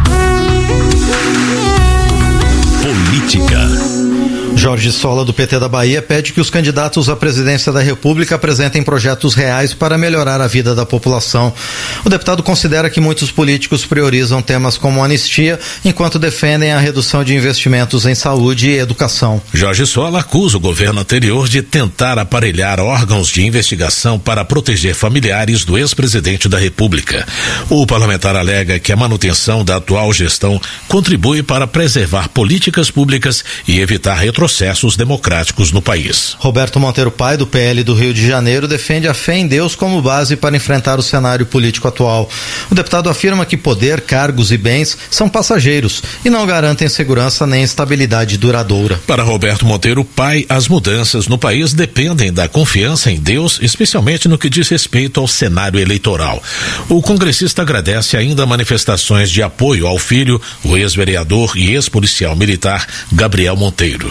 Política. Jorge Sola, do PT da Bahia, pede que os candidatos à presidência da República apresentem projetos reais para melhorar a vida da população. O deputado considera que muitos políticos priorizam temas como anistia, enquanto defendem a redução de investimentos em saúde e educação. Jorge Sola acusa o governo anterior de tentar aparelhar órgãos de investigação para proteger familiares do ex-presidente da República. O parlamentar alega que a manutenção da atual gestão contribui para preservar políticas públicas e evitar retrocessos democráticos no país. Roberto Monteiro Pai, do PL do Rio de Janeiro, defende a fé em Deus como base para enfrentar o cenário político atual. O deputado afirma que poder, cargos e bens são passageiros e não garantem segurança nem estabilidade duradoura. Para Roberto Monteiro Pai, as mudanças no país dependem da confiança em Deus, especialmente no que diz respeito ao cenário eleitoral. O congressista agradece ainda manifestações de apoio ao filho, o ex-vereador e ex-policial militar Gabriel Monteiro.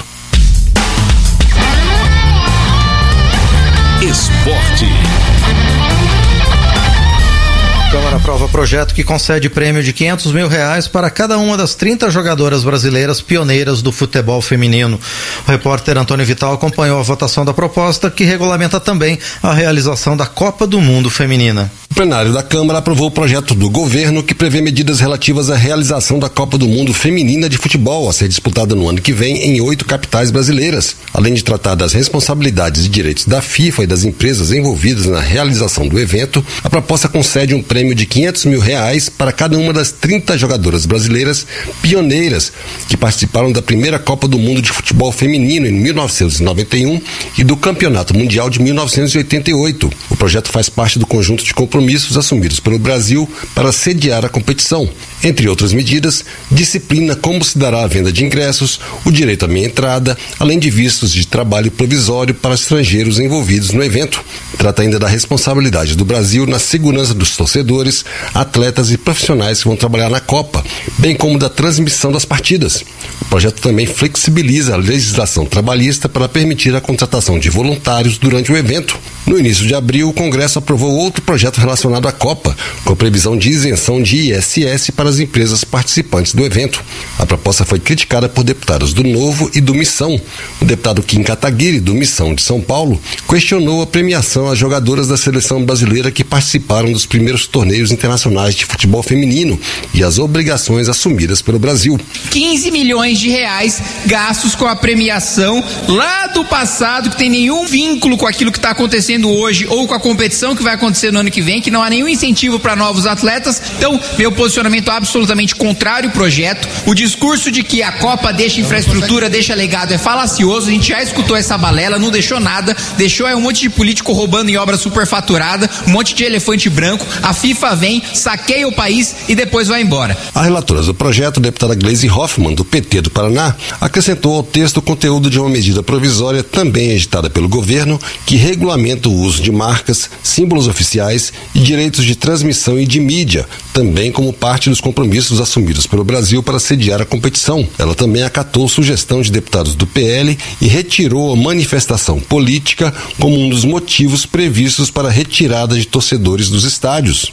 Esporte. Câmara aprova projeto que concede prêmio de R$500 mil para cada uma das 30 jogadoras brasileiras pioneiras do futebol feminino. O repórter Antônio Vital acompanhou a votação da proposta, que regulamenta também a realização da Copa do Mundo Feminina. O plenário da Câmara aprovou o projeto do governo que prevê medidas relativas à realização da Copa do Mundo Feminina de Futebol, a ser disputada no ano que vem em 8 capitais brasileiras. Além de tratar das responsabilidades e direitos da FIFA e das empresas envolvidas na realização do evento, a proposta concede um prêmio de R$500 mil para cada uma das 30 jogadoras brasileiras pioneiras que participaram da primeira Copa do Mundo de Futebol Feminino em 1991 e do Campeonato Mundial de 1988. O projeto faz parte do conjunto de compromissos assumidos pelo Brasil para sediar a competição. Entre outras medidas, disciplina como se dará a venda de ingressos, o direito à meia entrada, além de vistos de trabalho provisório para estrangeiros envolvidos no evento. Trata ainda da responsabilidade do Brasil na segurança dos torcedores, atletas e profissionais que vão trabalhar na Copa, bem como da transmissão das partidas. O projeto também flexibiliza a legislação trabalhista para permitir a contratação de voluntários durante o evento. No início de abril, o Congresso aprovou outro projeto relacionado relacionado à Copa, com a previsão de isenção de ISS para as empresas participantes do evento. A proposta foi criticada por deputados do Novo e do Missão. O deputado Kim Kataguiri, do Missão de São Paulo, questionou a premiação às jogadoras da seleção brasileira que participaram dos primeiros torneios internacionais de futebol feminino e as obrigações assumidas pelo Brasil. 15 milhões de reais gastos com a premiação lá do passado, que tem nenhum vínculo com aquilo que está acontecendo hoje ou com a competição que vai acontecer no ano que vem, que não há nenhum incentivo para novos atletas. Então, meu posicionamento é absolutamente contrário ao projeto. O discurso de que a Copa deixa infraestrutura, deixa legado é falacioso. A gente já escutou essa balela, não deixou nada, deixou um monte de político roubando em obra superfaturada, um monte de elefante branco. A FIFA vem, saqueia o país e depois vai embora. A relatora do projeto, a deputada Gleisi Hoffmann, do PT do Paraná, acrescentou ao texto o conteúdo de uma medida provisória também editada pelo governo que regulamenta o uso de marcas, símbolos oficiais e direitos de transmissão e de mídia, também como parte dos compromissos assumidos pelo Brasil para sediar a competição. Ela também acatou sugestão de deputados do PL e retirou a manifestação política como um dos motivos previstos para a retirada de torcedores dos estádios.